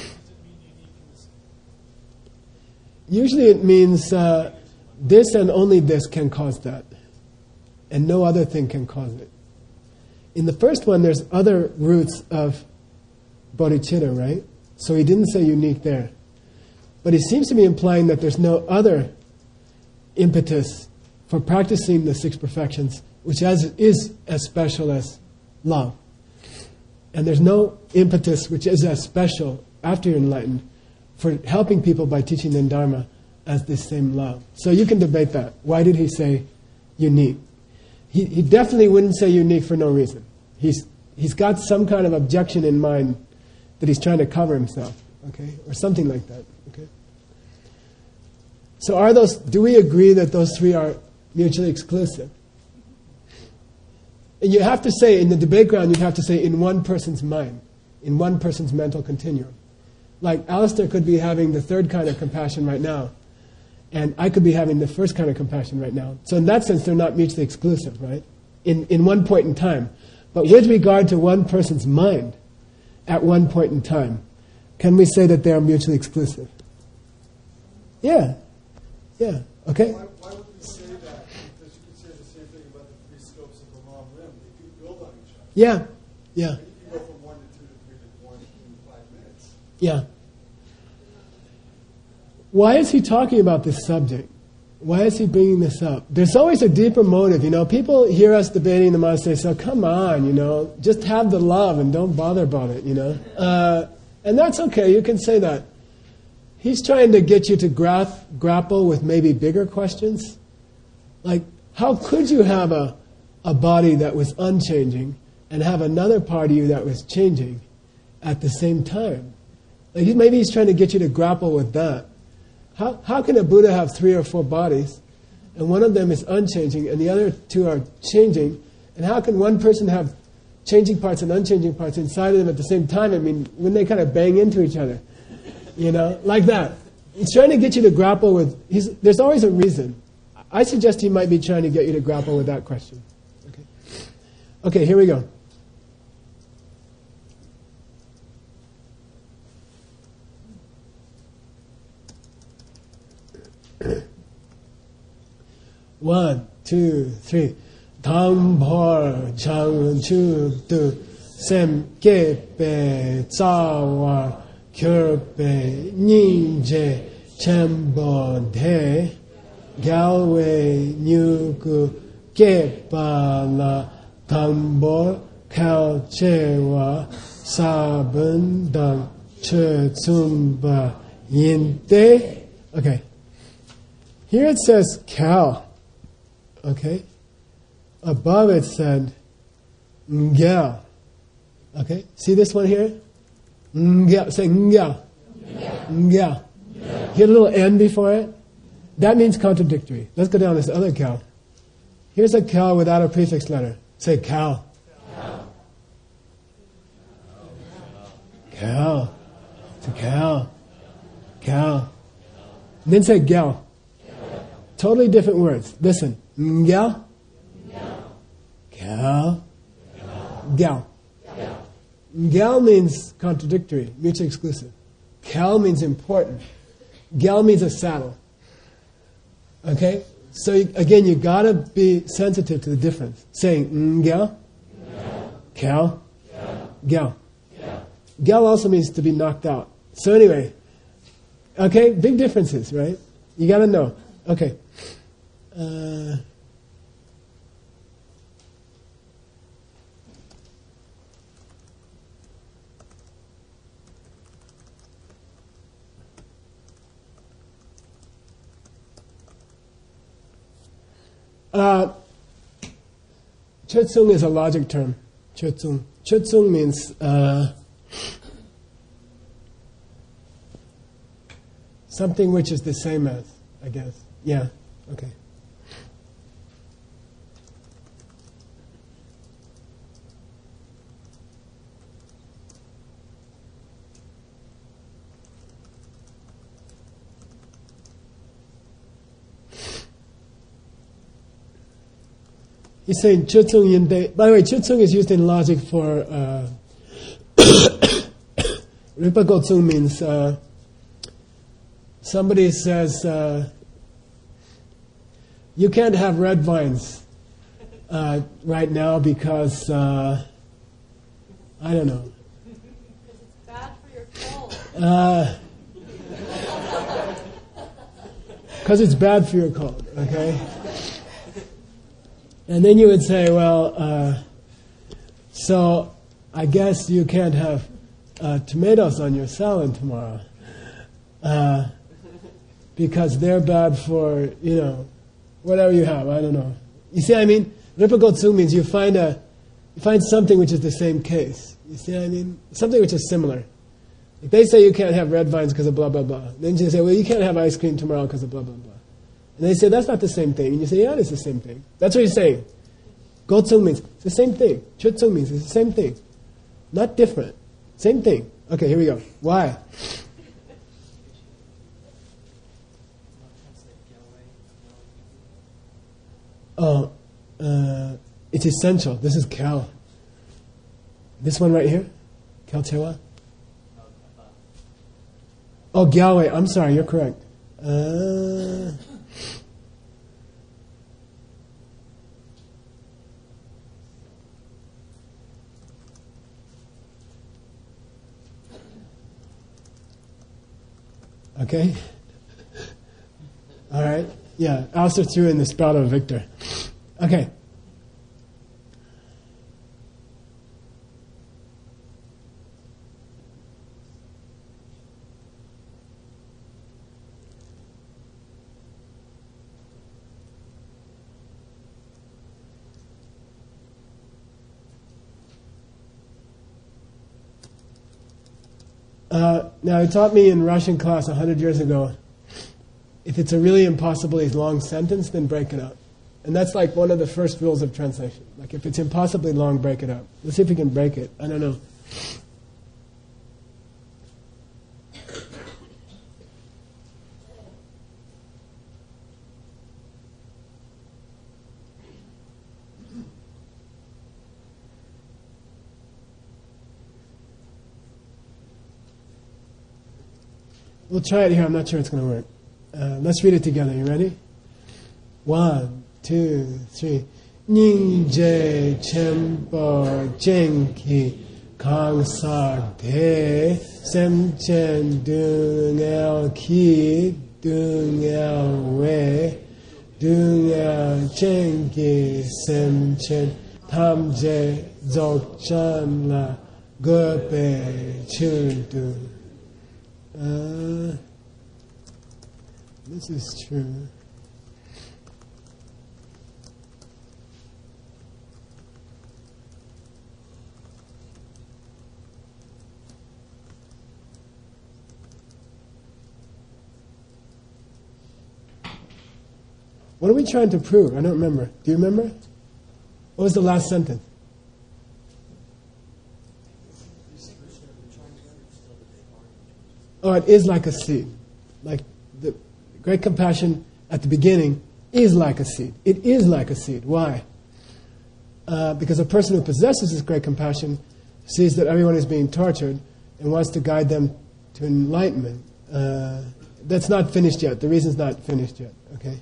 Usually it means uh, this and only this can cause that. And no other thing can cause it. In the first one, there's other roots of bodhicitta, right? So he didn't say unique there. But he seems to be implying that there's no other impetus for practicing the six perfections, which as, is as special as love. And there's no impetus which is as special after you're enlightened for helping people by teaching them Dharma as this same love. So you can debate that. Why did he say unique? He, he definitely wouldn't say unique for no reason. He's, he's got some kind of objection in mind that he's trying to cover himself, okay? Or something like that, okay? So are those, do we agree that those three are mutually exclusive? And you have to say, in the debate ground, you have to say in one person's mind, in one person's mental continuum. Like Alistair could be having the third kind of compassion right now, and I could be having the first kind of compassion right now. So in that sense, they're not mutually exclusive, right? In, in one point in time. But with regard to one person's mind, at one point in time, can we say that they are mutually exclusive? Yeah. Yeah. Okay? Why, why would we say that? Because you could say the same thing about the three scopes of the long rim. They do build on each other. Yeah. Yeah. You can go from one to two to three to one in five minutes. Yeah. Why is he talking about this subject? Why is he bringing this up? There's always a deeper motive, you know. People hear us debating the monastery, so come on, you know, just have the love and don't bother about it, you know. Uh, and that's okay, you can say that. He's trying to get you to gra- grapple with maybe bigger questions. Like, how could you have a, a body that was unchanging and have another part of you that was changing at the same time? Like, maybe he's trying to get you to grapple with that. How, how can a Buddha have three or four bodies, and one of them is unchanging, and the other two are changing? And how can one person have changing parts and unchanging parts inside of them at the same time? I mean, wouldn't they kind of bang into each other? You know, like that. He's trying to get you to grapple with, he's, there's always a reason. I suggest he might be trying to get you to grapple with that question. Okay, okay, here we go. One, two, three. Dhamphor changchukdu semkepe tsawa kyurpe nyingje chembo de galwe nyuku kepala tambor kalchewa sabundang chetsumba yinte. Okay. Here it says cow. Okay? Above it said ngel. Okay? See this one here? Ngel. Say ngel. Ngel. Get a little N before it. That means contradictory. Let's go down this other cow. Here's a cow without a prefix letter. Say cow. Cow. Cow. It's a cow. Cow. And then say gal. Totally different words. Listen. Gal. Cow. Gal. Gal means contradictory, mutually exclusive. Cal means important. Gal means a saddle. Okay? So you, again, you gotta be sensitive to the difference. Saying mm, gal, cal, gal. Gal also means to be knocked out. So anyway, okay, big differences, right? You gotta know. Okay. Uh, Uh, Chötsung is a logic term. Chötsung. Chötsung means uh, something which is the same as, I guess. Yeah, okay. He's saying Chötsung Yinde. By the way, Chötsung is used in logic for uh, Ripa Gotsung means uh, somebody says uh, you can't have red vines uh, right now because uh, I don't know. Because it's bad for your cold. Because uh, it's bad for your cold. Okay. And then you would say, well, uh, so I guess you can't have uh, tomatoes on your salad tomorrow uh, because they're bad for, you know, whatever you have. I don't know. You see what I mean? Ripa Gotsung means you find a, you find something which is the same case. You see what I mean? Something which is similar. Like they say you can't have red vines because of blah, blah, blah. Then you say, well, you can't have ice cream tomorrow because of blah, blah, blah. And they say, that's not the same thing. And you say, yeah, it's the same thing. That's what he's saying. Gotsung means it's the same thing. Chötsung means it's the same thing. Not different. Same thing. Okay, here we go. Why? Oh, uh, it's essential. This is Cal. This one right here? Cal Chewa? Oh, Gyalway. I'm sorry, you're correct. Uh... Okay? All right? Yeah, Alistair threw in the spout of Victor. Okay. Uh, now, he taught me in Russian class a hundred years ago, if it's a really impossibly long sentence, then break it up. And that's like one of the first rules of translation. Like, if it's impossibly long, break it up. Let's see if we can break it. I don't know. We'll try it here. I'm not sure it's going to work. Uh, let's read it together. You ready? One, two, three. Ningje chenpo jenki kangsak de semchen dung el ki dung el we dung el jenki semchen tamje dzogchan la gope chuldu. Uh, this is true. What are we trying to prove? I don't remember. Do you remember? What was the last sentence? Oh, it is like a seed. Like the great compassion at the beginning is like a seed. It is like a seed. Why? Uh, because a person who possesses this great compassion sees that everyone is being tortured and wants to guide them to enlightenment. Uh, that's not finished yet. The reason's not finished yet. Okay.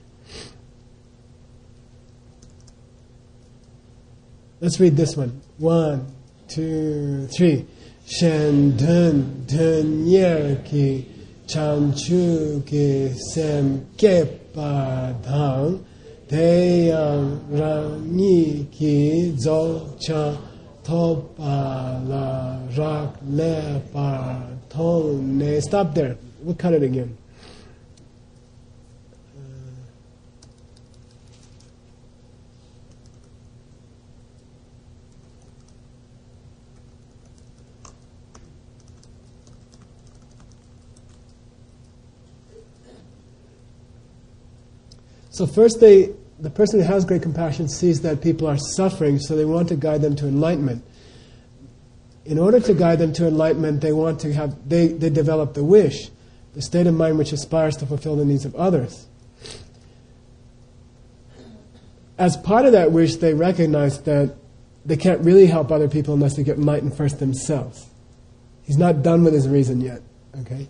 Let's read this one. One, two, three. Shen dun dun yer ki chan chu ki sem ke pa dang deyang rang ni ki zo cha to pa la rak le pa tong ne. Stop there. We'll cut it again. So first they, the person who has great compassion sees that people are suffering, so they want to guide them to enlightenment. In order to guide them to enlightenment, they want to have, they, they develop the wish, the state of mind which aspires to fulfill the needs of others. As part of that wish, they recognize that they can't really help other people unless they get enlightened first themselves. He's not done with his reason yet, okay?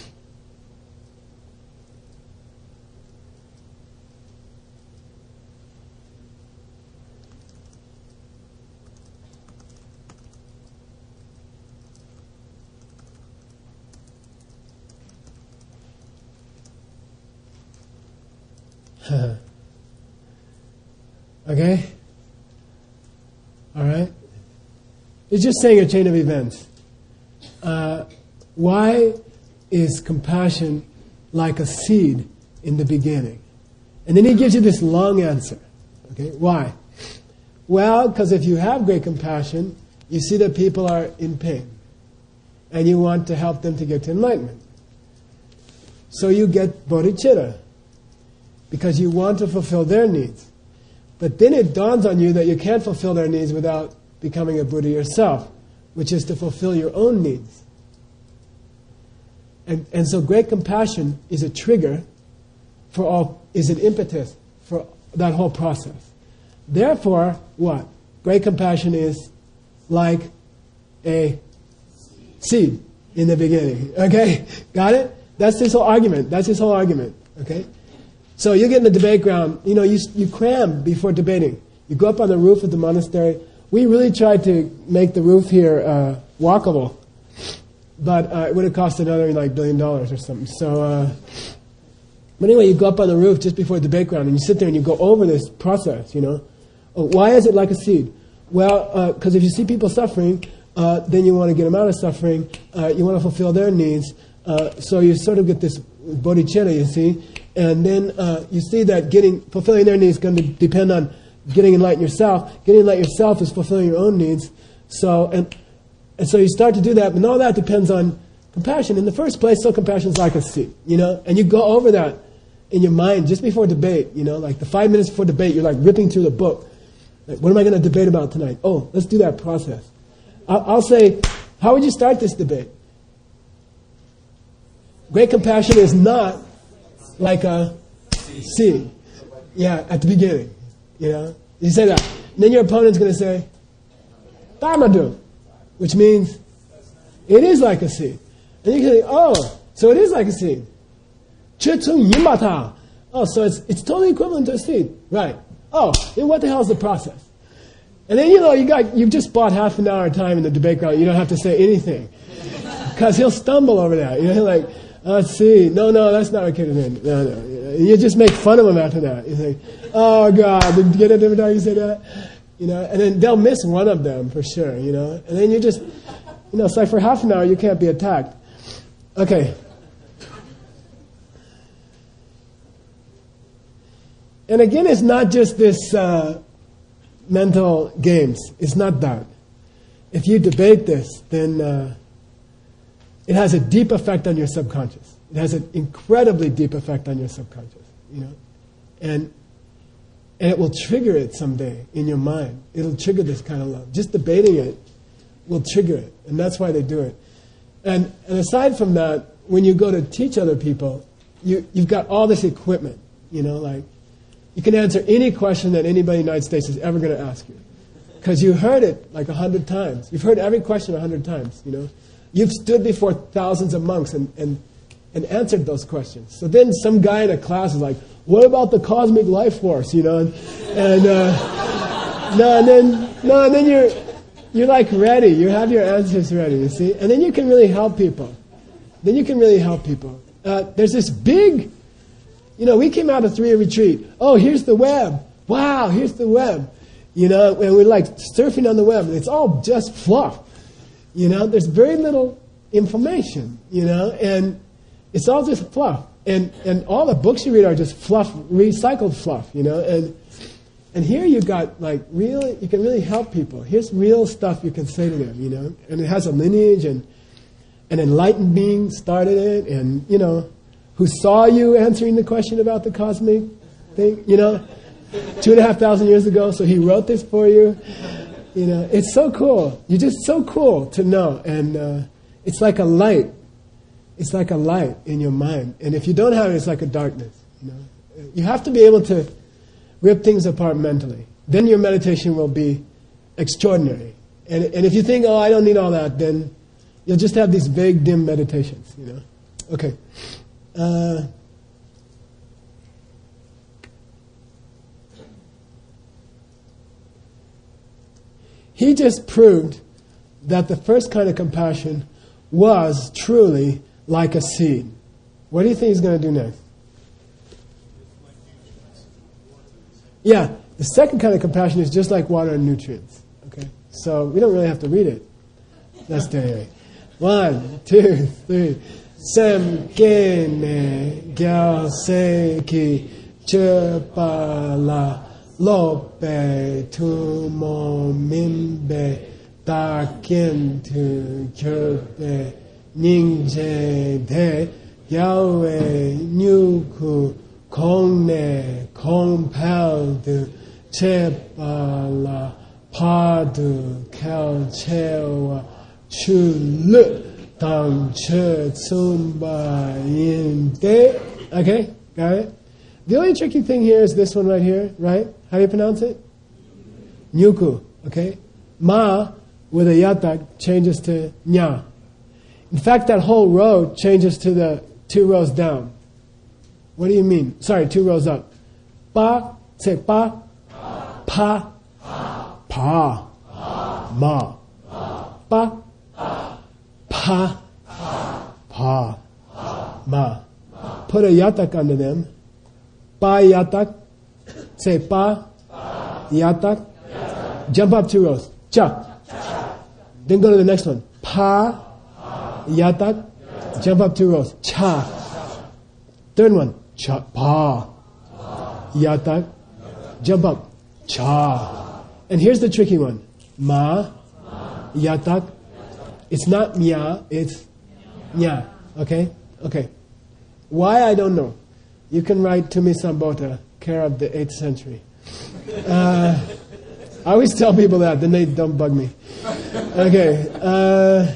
Okay? Alright? It's just saying a chain of events. Uh, why is compassion like a seed in the beginning? And then he gives you this long answer. Okay? Why? Well, because if you have great compassion, you see that people are in pain. And you want to help them to get to enlightenment. So you get bodhicitta. Because you want to fulfill their needs. But then it dawns on you that you can't fulfill their needs without becoming a Buddha yourself, which is to fulfill your own needs. And, and so great compassion is a trigger for all, is an impetus for that whole process. Therefore, what? Great compassion is like a seed in the beginning. Okay? Got it? That's his whole argument. That's his whole argument. Okay? So you get in the debate ground, you know, you, you cram before debating. You go up on the roof of the monastery. We really tried to make the roof here uh, walkable, but uh, it would have cost another like billion dollars or something. So, uh, but anyway, you go up on the roof just before the debate ground, and you sit there and you go over this process, you know. Oh, why is it like a seed? Well, because uh, if you see people suffering, uh, then you want to get them out of suffering. Uh, you want to fulfill their needs. Uh, so you sort of get this bodhicitta, you see. And then uh, you see that getting fulfilling their needs is going to depend on getting enlightened yourself. Getting enlightened yourself is fulfilling your own needs. So and and so you start to do that, but all that depends on compassion. In the first place, so compassion is like a seed, you know. And you go over that in your mind just before debate, you know, like the five minutes before debate, you're like ripping through the book. Like, what am I going to debate about tonight? Oh, let's do that process. I'll, I'll say, how would you start this debate? Great compassion is not like a seed. Yeah, at the beginning. You know? You say that. And then your opponent's going to say, Dharmadu, which means it is like a seed. And you can say, oh, so it is like a seed. Chitung Yimata. Oh, so it's it's totally equivalent to a seed. Right. Oh, then what the hell is the process? And then, you know, you got, you've just bought half an hour of time in the debate ground. You don't have to say anything. Because he'll stumble over that. You know, he'll like, let's see. No, no, that's not what it is. No, no. You just make fun of him after that. You think, oh, God, did you get it every time you say that? You know, and then they'll miss one of them for sure, you know. And then you just, you know, it's like for half an hour you can't be attacked. Okay. And again, it's not just this uh, mental games. It's not that. If you debate this, then uh, it has a deep effect on your subconscious. It has an incredibly deep effect on your subconscious, you know. And And it will trigger it someday in your mind. It'll trigger this kind of love. Just debating it will trigger it. And that's why they do it. And, and aside from that, when you go to teach other people, you, you've got all this equipment. You know, like, you can answer any question that anybody in the United States is ever going to ask you. Because you heard it like a hundred times. You've heard every question a hundred times, you know. You've stood before thousands of monks and, and, and answered those questions. So then some guy in a class is like, what about the cosmic life force, you know? And, and uh, no, and then, no, and then you're, you're like ready. You have your answers ready, you see? And then you can really help people. Then you can really help people. Uh, there's this big, you know, we came out of three-year retreat. Oh, here's the web. Wow, here's the web. You know, and we're like surfing on the web. And it's all just fluff. You know, there's very little information, you know, and it's all just fluff. And and all the books you read are just fluff, recycled fluff, you know. And and here you got like real, you can really help people. Here's real stuff you can say to them, you know. And it has a lineage, and an enlightened being started it, and, you know, who saw you answering the question about the cosmic thing, you know, two and a half thousand years ago. So he wrote this for you. You know, it's so cool. You're just so cool to know. And uh, it's like a light. It's like a light in your mind. And if you don't have it, it's like a darkness. You know, you have to be able to rip things apart mentally. Then your meditation will be extraordinary. And and if you think, oh, I don't need all that, then you'll just have these vague, dim meditations. You know. Okay. Uh, He just proved that the first kind of compassion was truly like a seed. What do you think he's going to do next? Yeah, the second kind of compassion is just like water and nutrients. Okay, so we don't really have to read it. Let's do it. One, two, three. Sem kene gyal se ki chepala. Lope tu mo mimbe takin tu kyope ningje de yawe nyuku kongne compelled chepala padu kelchewa chulu tam che tsumba yinde. Okay, got it? The only tricky thing here is this one right here, right? How do you pronounce it? Nyuku, okay? Ma with a yatak changes to nya. In fact, that whole row changes to the two rows down. What do you mean? Sorry, two rows up. Pa, say pa, pa, pa, ma, pa, pa, pa, ma. Put a yatak under them. Pa yatak. Say pa, yatak. Jump up two rows. Cha. Then go to the next one. Pa, yatak. Jump up two rows. Cha. Third one. Cha. Pa, yatak. Jump up. Cha. And here's the tricky one. Ma, yatak. It's not mya, it's nya. Okay? Okay. Why, I don't know. You can write to me Sambota, care of the eighth century. Uh, I always tell people that, then they don't bug me. Okay. Uh,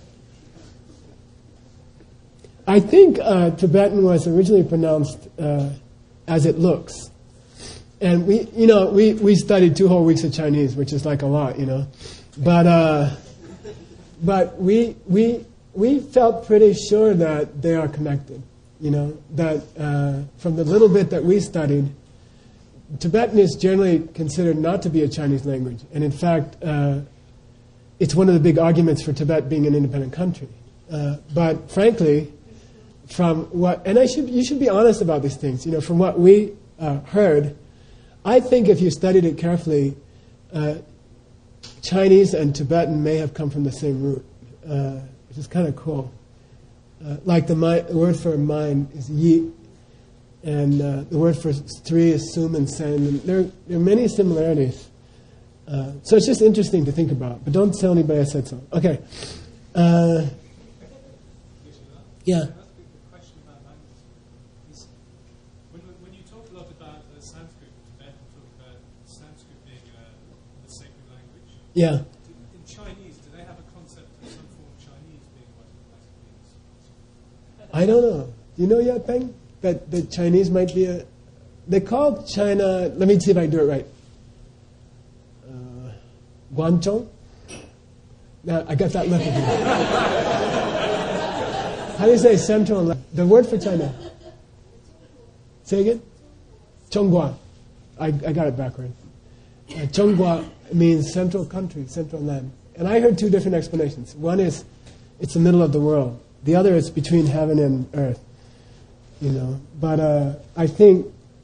I think uh, Tibetan was originally pronounced uh, as it looks. And we, you know, we, we studied two whole weeks of Chinese, which is like a lot, you know. But uh, but we we we felt pretty sure that they are connected. You know, that uh, from the little bit that we studied, Tibetan is generally considered not to be a Chinese language. And in fact, uh, it's one of the big arguments for Tibet being an independent country. Uh, but frankly, from what, and I should, you should be honest about these things, you know, from what we uh, heard, I think if you studied it carefully, uh, Chinese and Tibetan may have come from the same root, uh, which is kind of cool. Uh, like the mi- word for mind is yi, and uh, the word for three is sum and sen. And there, there are many similarities. Uh, so it's just interesting to think about. But don't tell anybody I said so. Okay. Uh, yeah. When, when you talk a lot about uh, Sanskrit, Tibetan, Yeah. In Chinese, do they have a concept of some form of Chinese being what it classically is? I don't know. Do you know yet, Peng? That the Chinese might be a... They call China... Let me see if I do it right. Uh, Guangzhou? No, I got that left of you. How do you say central? Le- the word for China? Say again? Zhonghua. I, I got it backwards. Uh, Zhonghua means central country, central land. And I heard two different explanations. One is it's the middle of the world. The other is between heaven and earth. You know, but uh, I think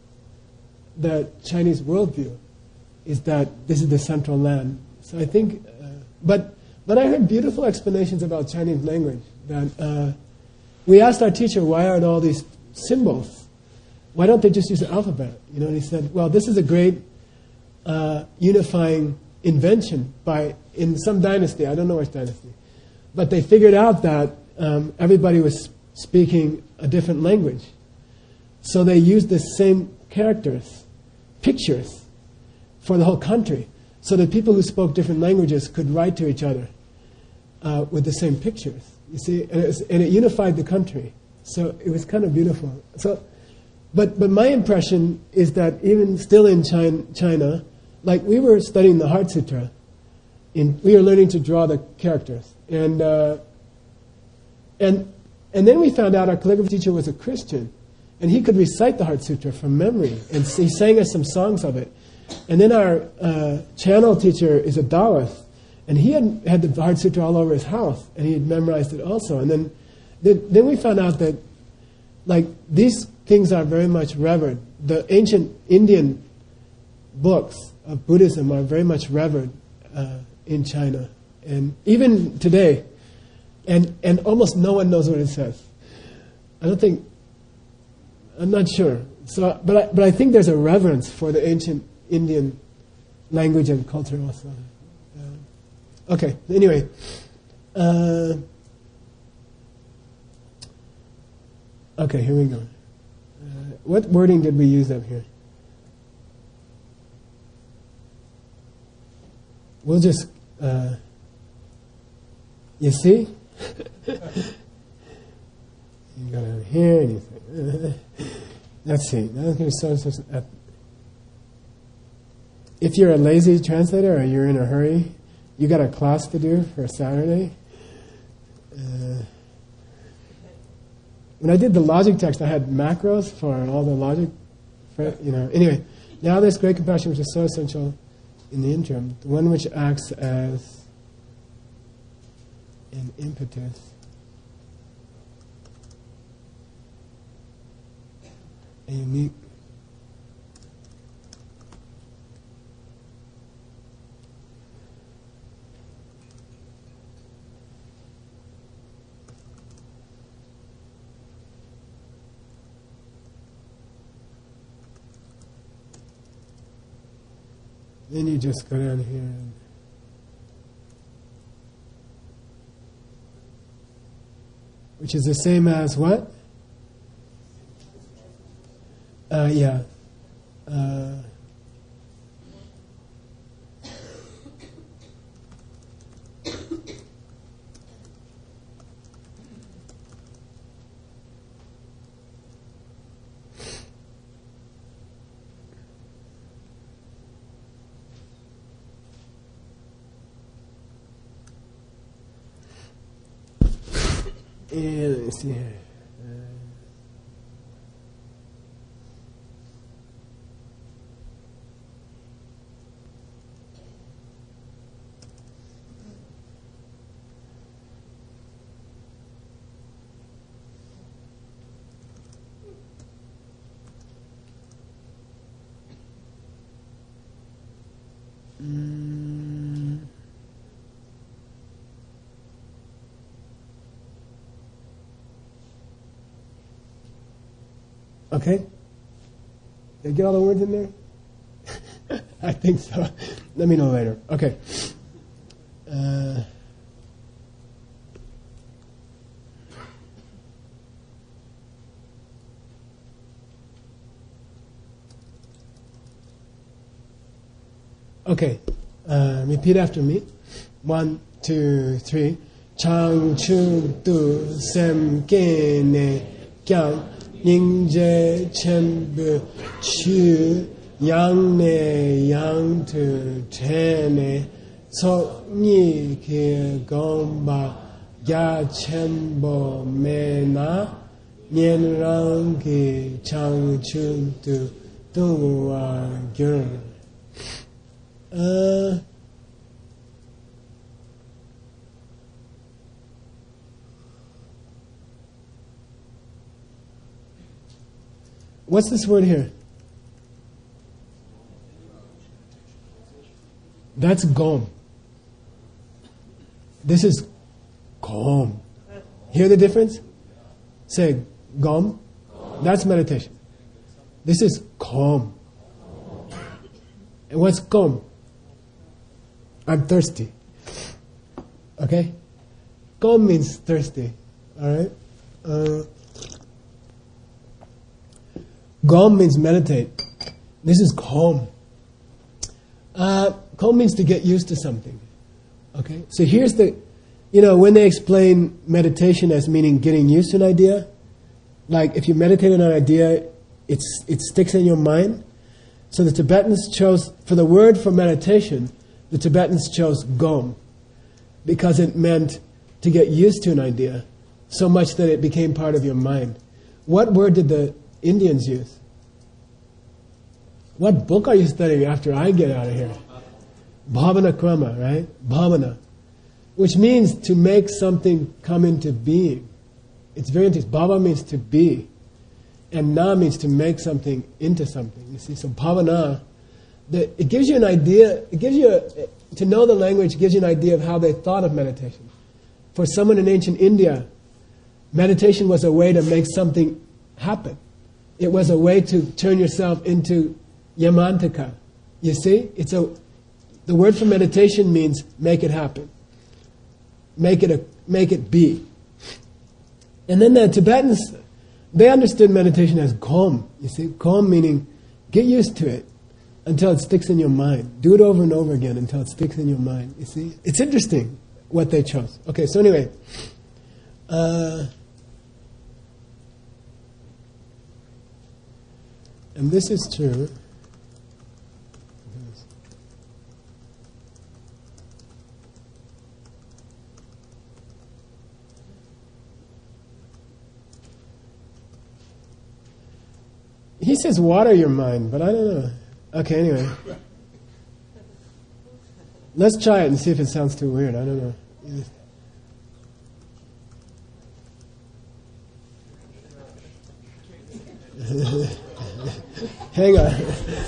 the Chinese worldview is that this is the central land. So I think, uh, but but I heard beautiful explanations about Chinese language. That uh, we asked our teacher, why aren't all these symbols? Why don't they just use the alphabet? You know, and he said, well, this is a great uh, unifying invention by in some dynasty. I don't know which dynasty, but they figured out that um, everybody was speaking a different language. So they used the same characters, pictures, for the whole country, so that people who spoke different languages could write to each other uh, with the same pictures. You see, and it, was, and it unified the country. So it was kind of beautiful. So, but but my impression is that even still in China, China, like we were studying the Heart Sutra, in, we were learning to draw the characters, and uh, and and then we found out our calligraphy teacher was a Christian, and he could recite the Heart Sutra from memory, and he sang us some songs of it. And then our uh, channel teacher is a Taoist, and he had had the Heart Sutra all over his house, and he had memorized it also. And then, then, then we found out that, like, these things are very much revered. The ancient Indian books of Buddhism are very much revered uh, in China, and even today. And and almost no one knows what it says. I don't think. I'm not sure. So, but I, but I think there's a reverence for the ancient Indian language and culture also. Uh, okay. Anyway, uh, okay. Here we go. Uh, what wording did we use up here? We'll just. Uh, you see. You go down here and you say, uh, let's see. If you're a lazy translator or you're in a hurry, you got a class to do for Saturday. Uh, when I did the logic text, I had macros for all the logic. For, you know. Anyway, now there's great compassion, which is so essential in the interim, the one which acts as an impetus. A unique then you just go down here and which is the same as what? Uh, yeah. Uh, and let me see here. Mm. Okay? Did I get all the words in there? I think so. Let me know later. Okay. Uh, okay. Uh, repeat after me. One, two, three. Chang Chung Tu Sem Kene Kyang Ning Je Chen Bu Chu Yang Ne Yang Tu Tene So Ni Ke Gomba Ya Chen Bo Me Na Nien Rang Ki Chang Chung Tu Tu Wa Gyur. Uh, what's this word here? That's gom. This is gom. Hear the difference? Say gom. That's meditation. This is gom. And what's gom? I'm thirsty. Okay? Gom means thirsty. Alright? Uh, gom means meditate. This is gom. Uh, gom means to get used to something. Okay? So here's the, you know, when they explain meditation as meaning getting used to an idea, like if you meditate on an idea, it's, it sticks in your mind. So the Tibetans chose, for the word for meditation, the Tibetans chose gom because it meant to get used to an idea so much that it became part of your mind. What word did the Indians use? What book are you studying after I get out of here? Bhavana Krama, right? Bhavana. Which means to make something come into being. It's very interesting. Bhava means to be. And na means to make something into something. You see, so bhavana, the, it gives you an idea, it gives you, a, to know the language gives you an idea of how they thought of meditation. For someone in ancient India, meditation was a way to make something happen. It was a way to turn yourself into yamantaka. You see? It's a, the word for meditation means make it happen. Make it a, make it be. And then the Tibetans, they understood meditation as gom. You see? Gom meaning get used to it until it sticks in your mind. Do it over and over again until it sticks in your mind. You see? It's interesting what they chose. Okay, so anyway. Uh, and this is true. He says water your mind, but I don't know. Okay, anyway. Let's try it and see if it sounds too weird. I don't know. Hang on.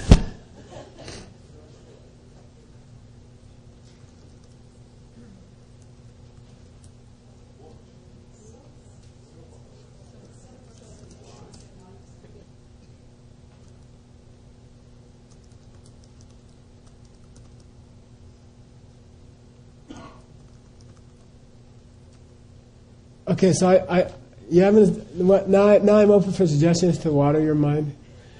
Okay, so I, I you haven't what now? Now I'm open for suggestions to water your mind.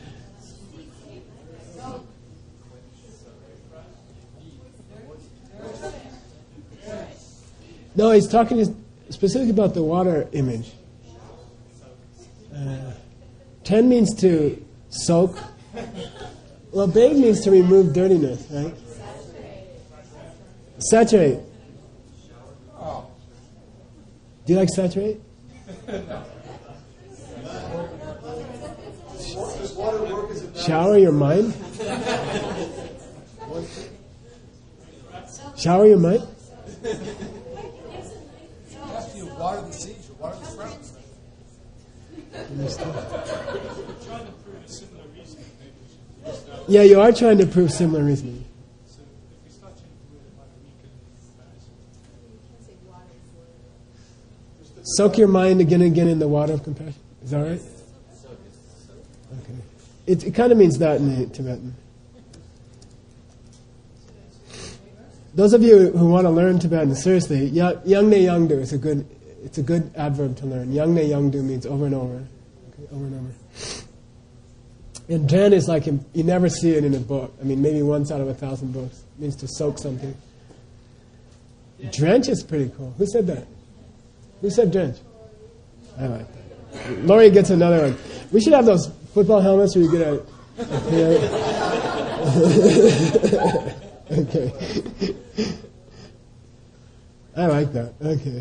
No, he's talking specifically about the water image. Uh, ten means to soak. Well, bathe means to remove dirtiness, right? Saturate. Do you like saturate? Shower your mind? Shower your mind? After you water the seeds, you water the sprouts. Yeah, you are trying to prove similar reasoning. Soak your mind again and again in the water of compassion. Is that right? Okay. It, it kind of means that in the Tibetan. Those of you who want to learn Tibetan, seriously, Yangne Yangdu is a good. It's a good adverb to learn. Yangne Yangdu means over and over, okay, over and over. And dren is like, you you never see it in a book. I mean, maybe once out of a thousand books. It means to soak something. Drench is pretty cool. Who said that? Who said drench? I like that. Laurie gets another one. We should have those football helmets where you get a... a okay. I like that. Okay.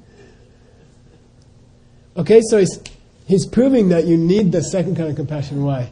Okay, so he's, he's proving that you need the second kind of compassion. Why?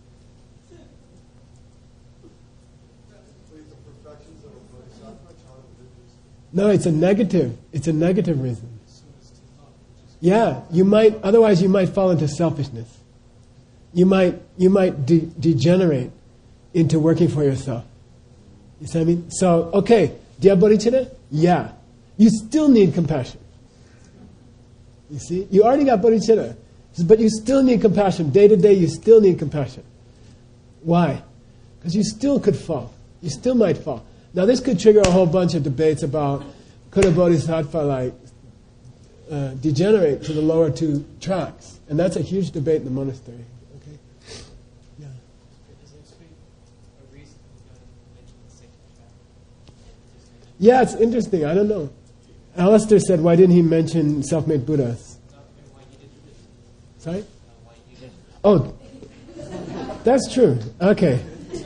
No, it's a negative. It's a negative reason. Yeah, you might. Otherwise, you might fall into selfishness. You might. You might de- degenerate into working for yourself. You see what I mean? So, okay, do you have bodhicitta? Yeah. You still need compassion. You see, you already got bodhicitta, but you still need compassion. Day to day, you still need compassion. Why? Because you still could fall. You still might fall. Now, this could trigger a whole bunch of debates about could a bodhisattva like uh, degenerate to the lower two tracks, and that's a huge debate in the monastery. Okay, yeah. Is there a reason you're going to mention the second track? Yeah, it's interesting. I don't know. Alistair said, "Why didn't he mention self-made Buddhas?" Why you didn't do it? Sorry. Why you didn't? Oh, that's true. Okay.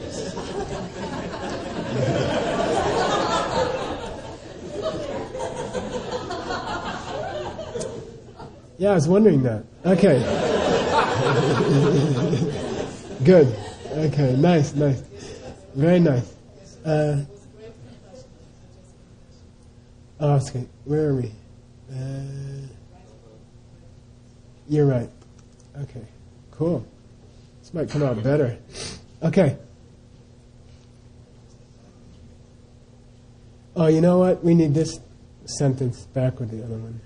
Yeah, I was wondering that. Okay. Good. Okay, nice, nice. Very nice. Uh, oh, okay. Where are we? Uh, you're right. Okay, cool. This might come out better. Okay. Oh, you know what? We need this sentence back with the other one.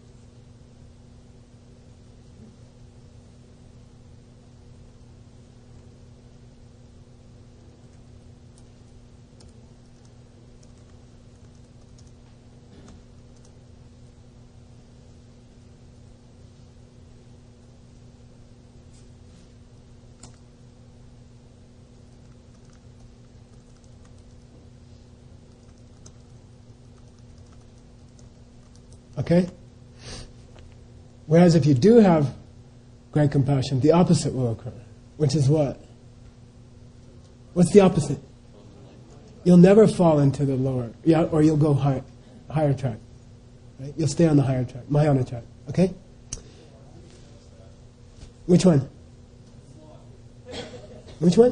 Okay? Whereas if you do have great compassion, the opposite will occur. Which is what? What's the opposite? You'll never fall into the lower, yeah, or you'll go high, higher track. Right? You'll stay on the higher track, Mahayana track. Okay? Which one? Which one?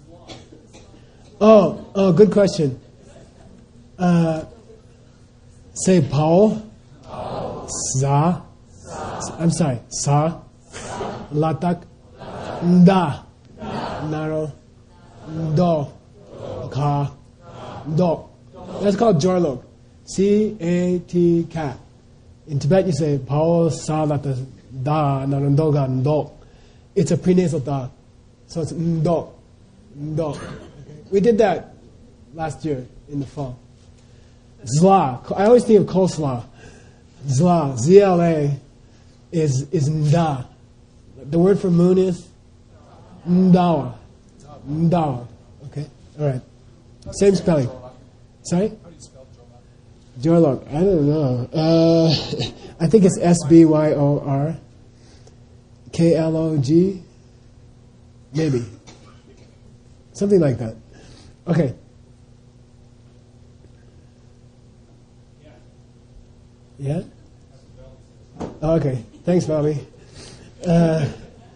Oh, oh, good question. Uh, say Paul. Sa. I'm sorry. Sa. Latak. Da. Naro. Do. Ka. Do. That's called Jorlok. C A T K. In Tibet you say Pao Sa Latak Da Narandoga Do. It's a prenasal da. So it's Ndo. Ndo. Okay. We did that last year in the fall. Zla. I always think of coleslaw. Zla, Z L A, is is nda. The word for moon is ndawa. Ndawa. Okay? All right. Same spelling. Sorry? How do you spell Jorlok? Jorlok. I don't know. Uh, I think it's S B Y O R K L O G. Maybe. Something like that. Okay. Yeah? Oh, okay. Thanks, Bobby. Uh,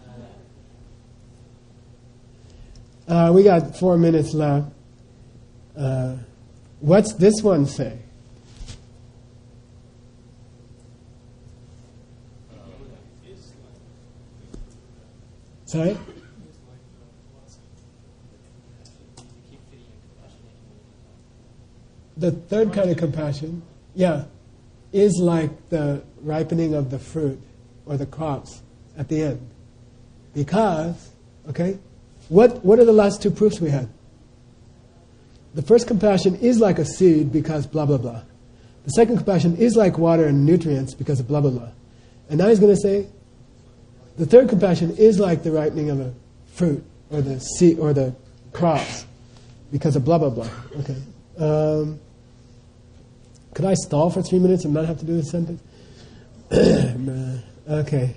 uh, we got four minutes left. Uh, what's this one say? Sorry? You keep feeding your compassion. The third kind of compassion, yeah, is like the ripening of the fruit or the crops at the end. Because, okay, what what are the last two proofs we had? The first compassion is like a seed because blah, blah, blah. The second compassion is like water and nutrients because of blah, blah, blah. And now he's going to say, the third compassion is like the ripening of a fruit or the seed or the crops because of blah blah blah. Okay. Um, could I stall for three minutes and not have to do this sentence? Nah. Okay.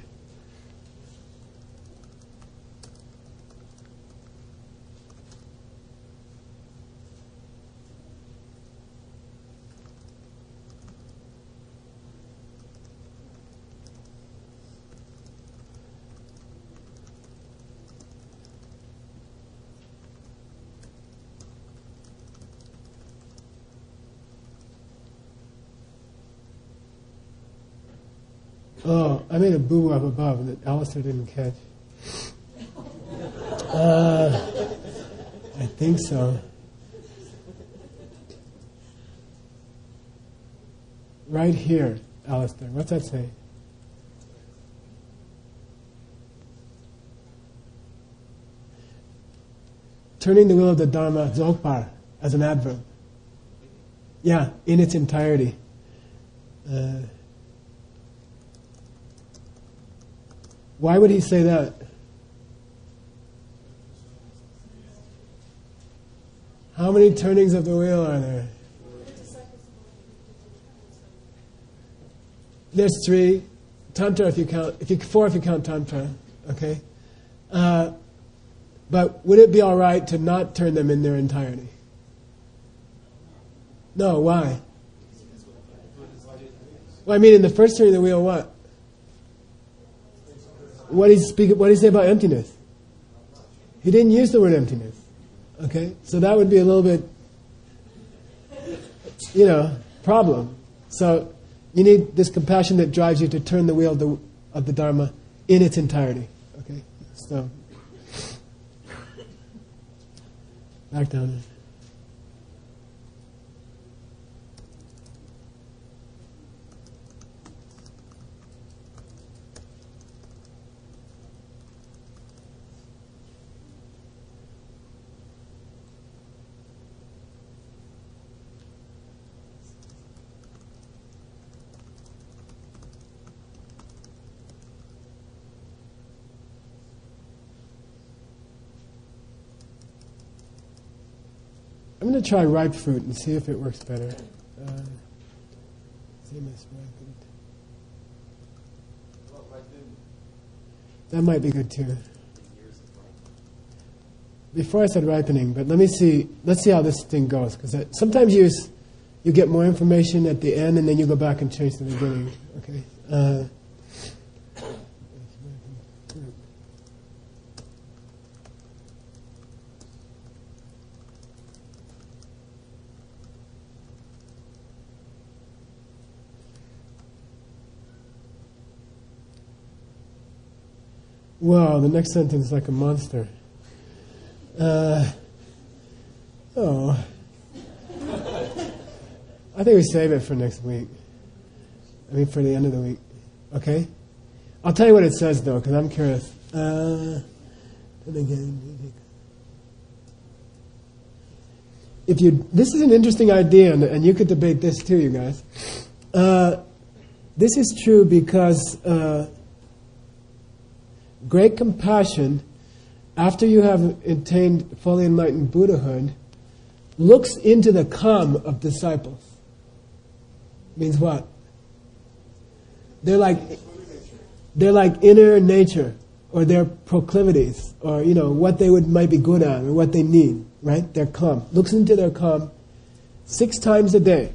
Oh, I made a boo up above that Alistair didn't catch. Uh, I think so. Right here, Alistair. What's that say? Turning the wheel of the Dharma, Dzogpa, as an adverb. Yeah, in its entirety. Uh, Why would he say that? How many turnings of the wheel are there? There's three. Tantra, if you count, if you four, if you count Tantra. Okay. Uh, but would it be all right to not turn them in their entirety? No. Why? Well, I mean, in the first turning of the wheel, what? What did he speak? What did he say about emptiness? He didn't use the word emptiness. Okay, so that would be a little bit, you know, problem. So you need this compassion that drives you to turn the wheel of the, of the Dharma in its entirety. Okay, so back down. I'm going to try ripe fruit and see if it works better. Uh, that might be good too. Before I said ripening, but let me see. Let's see how this thing goes, because sometimes you you get more information at the end, and then you go back and change the beginning. Okay. Uh, Wow, the next sentence is like a monster. Uh, oh. I think we save it for next week. I mean, for the end of the week. Okay? I'll tell you what it says, though, because I'm curious. Uh, if you, this is an interesting idea, and, and you could debate this too, you guys. Uh, this is true because... Uh, Great compassion, after you have attained fully enlightened Buddhahood, looks into the calm of disciples. Means what? They're like they're like inner nature, or their proclivities, or you know what they would might be good at, or what they need. Right? They're calm. Looks into their calm six times a day.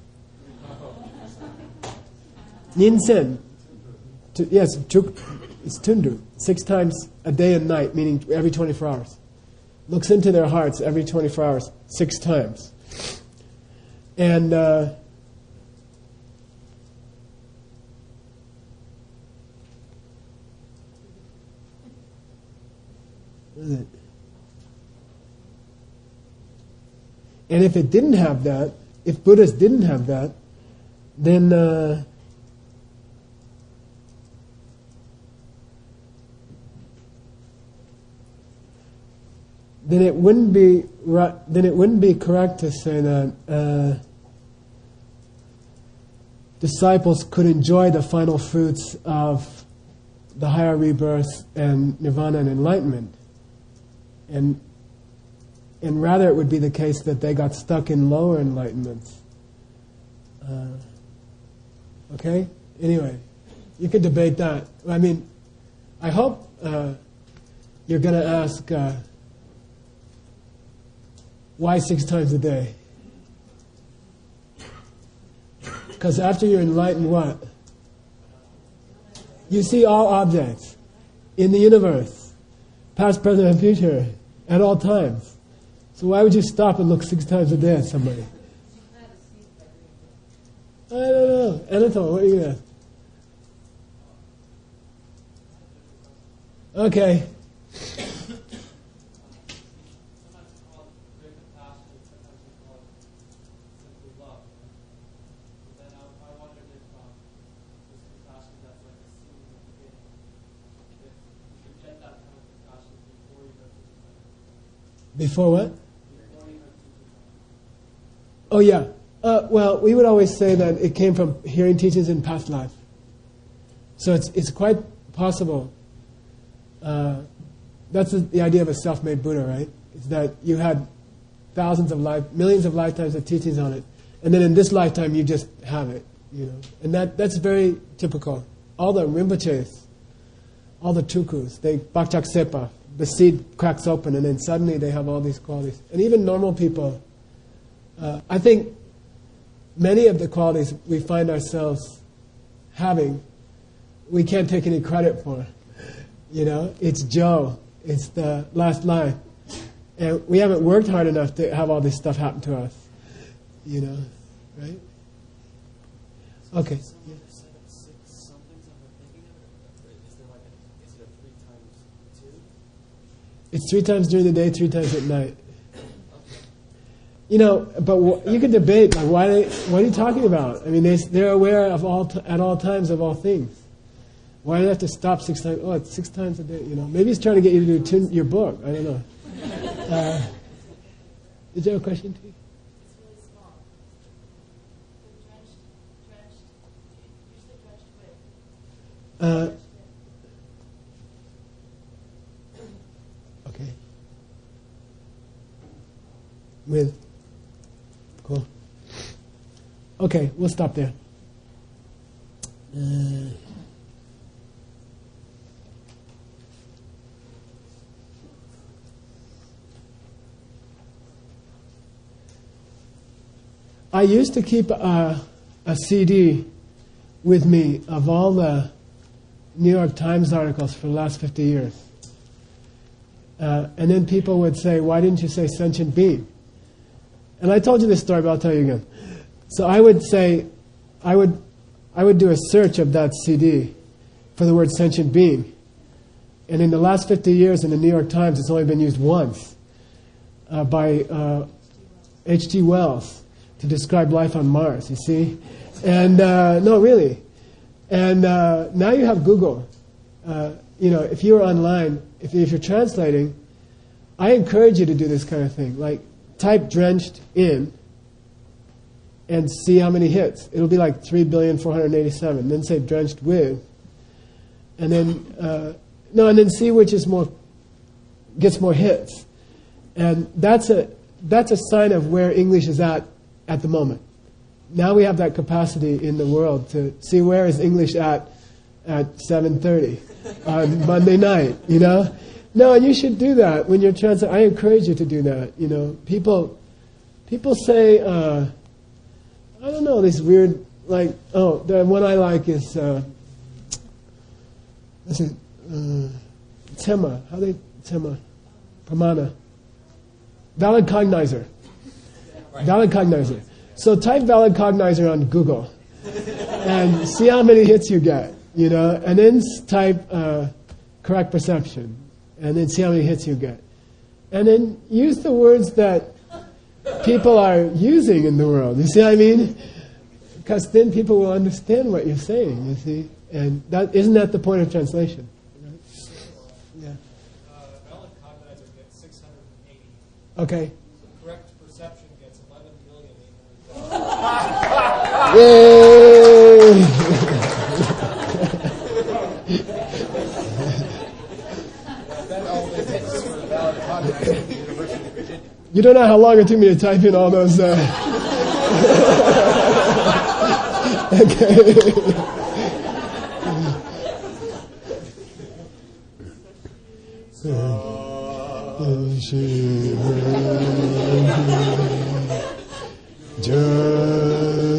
Ninsen. Yes, it's Tundu. Six times a day and night, meaning every twenty-four hours. Looks into their hearts every twenty-four hours, six times. And uh, what is it? And if it didn't have that, if Buddhists didn't have that, then uh, then it wouldn't be right, then it wouldn't be correct to say that uh, disciples could enjoy the final fruits of the higher rebirth and nirvana and enlightenment. and and rather it would be the case that they got stuck in lower enlightenments. Uh, okay? Anyway, you could debate that. I mean, I hope uh, you're going to ask, uh, why six times a day? Because after you're enlightened, what? You see all objects in the universe, past, present, and future, at all times. So why would you stop and look six times a day at somebody? I don't know. Anatole, what are you going to... Okay. Before what? Oh, yeah. Uh, well, we would always say that it came from hearing teachings in past life. So it's it's quite possible. Uh, that's the, the idea of a self-made Buddha, right? It's that you had thousands of life, millions of lifetimes of teachings on it, and then in this lifetime you just have it, you know. And that that's very typical. All the Rinpoches, all the Tukus, they Bakchak Sepa, the seed cracks open, and then suddenly they have all these qualities. And even normal people, uh, I think many of the qualities we find ourselves having, we can't take any credit for. You know, it's Joe, it's the last line. And we haven't worked hard enough to have all this stuff happen to us. You know, right? Okay. Yeah. It's three times during the day, three times at night. You know, but w- you could debate, like, why? They, what are you talking about? I mean, they, they're aware of all t- at all times of all things. Why do they have to stop six times? Oh, it's six times a day. You know, maybe he's trying to get you to do tune your book. I don't know. Uh, is there a question to you? It's really small. The drenched, drenched, usually drenched with. Uh, okay. With. Cool. Okay, we'll stop there. Uh, I used to keep a, a C D with me of all the New York Times articles for the last fifty years. Uh, and then people would say, why didn't you say sentient being? And I told you this story, but I'll tell you again. So I would say, I would, I would do a search of that C D for the word sentient being. And in the last fifty years in the New York Times, it's only been used once uh, by uh, H G Wells to describe life on Mars, you see? And, uh, no, really. And uh, now you have Google. Uh, you know, if you're online, if, if you're translating, I encourage you to do this kind of thing. Like, type drenched in and see how many hits. It'll be like three billion four hundred eighty-seven. Then say drenched with. And then, uh, no, and then see which is more, gets more hits. And that's a, that's a sign of where English is at at the moment. Now we have that capacity in the world to see where is English at at seven thirty on Monday night, you know? No, and you should do that when you're translating. I encourage you to do that, you know. People people say, uh, I don't know, this weird, like, oh, the one I like is, uh, what's it, uh, Tema, how they, Tema, Pramana, valid cognizer. Valid cognizer. So type valid cognizer on Google and see how many hits you get, you know, and then type uh, correct perception and then see how many hits you get. And then use the words that people are using in the world. You see what I mean? Because then people will understand what you're saying, you see. And that isn't that the point of translation? Right? Yeah. Uh, valid cognizer gets six hundred eighty. Okay. Correct perception gets eleven million eight hundred. Yay! Then all the hits for valid cognizer. You don't know how long it took me to type in all those. Uh, okay. Jai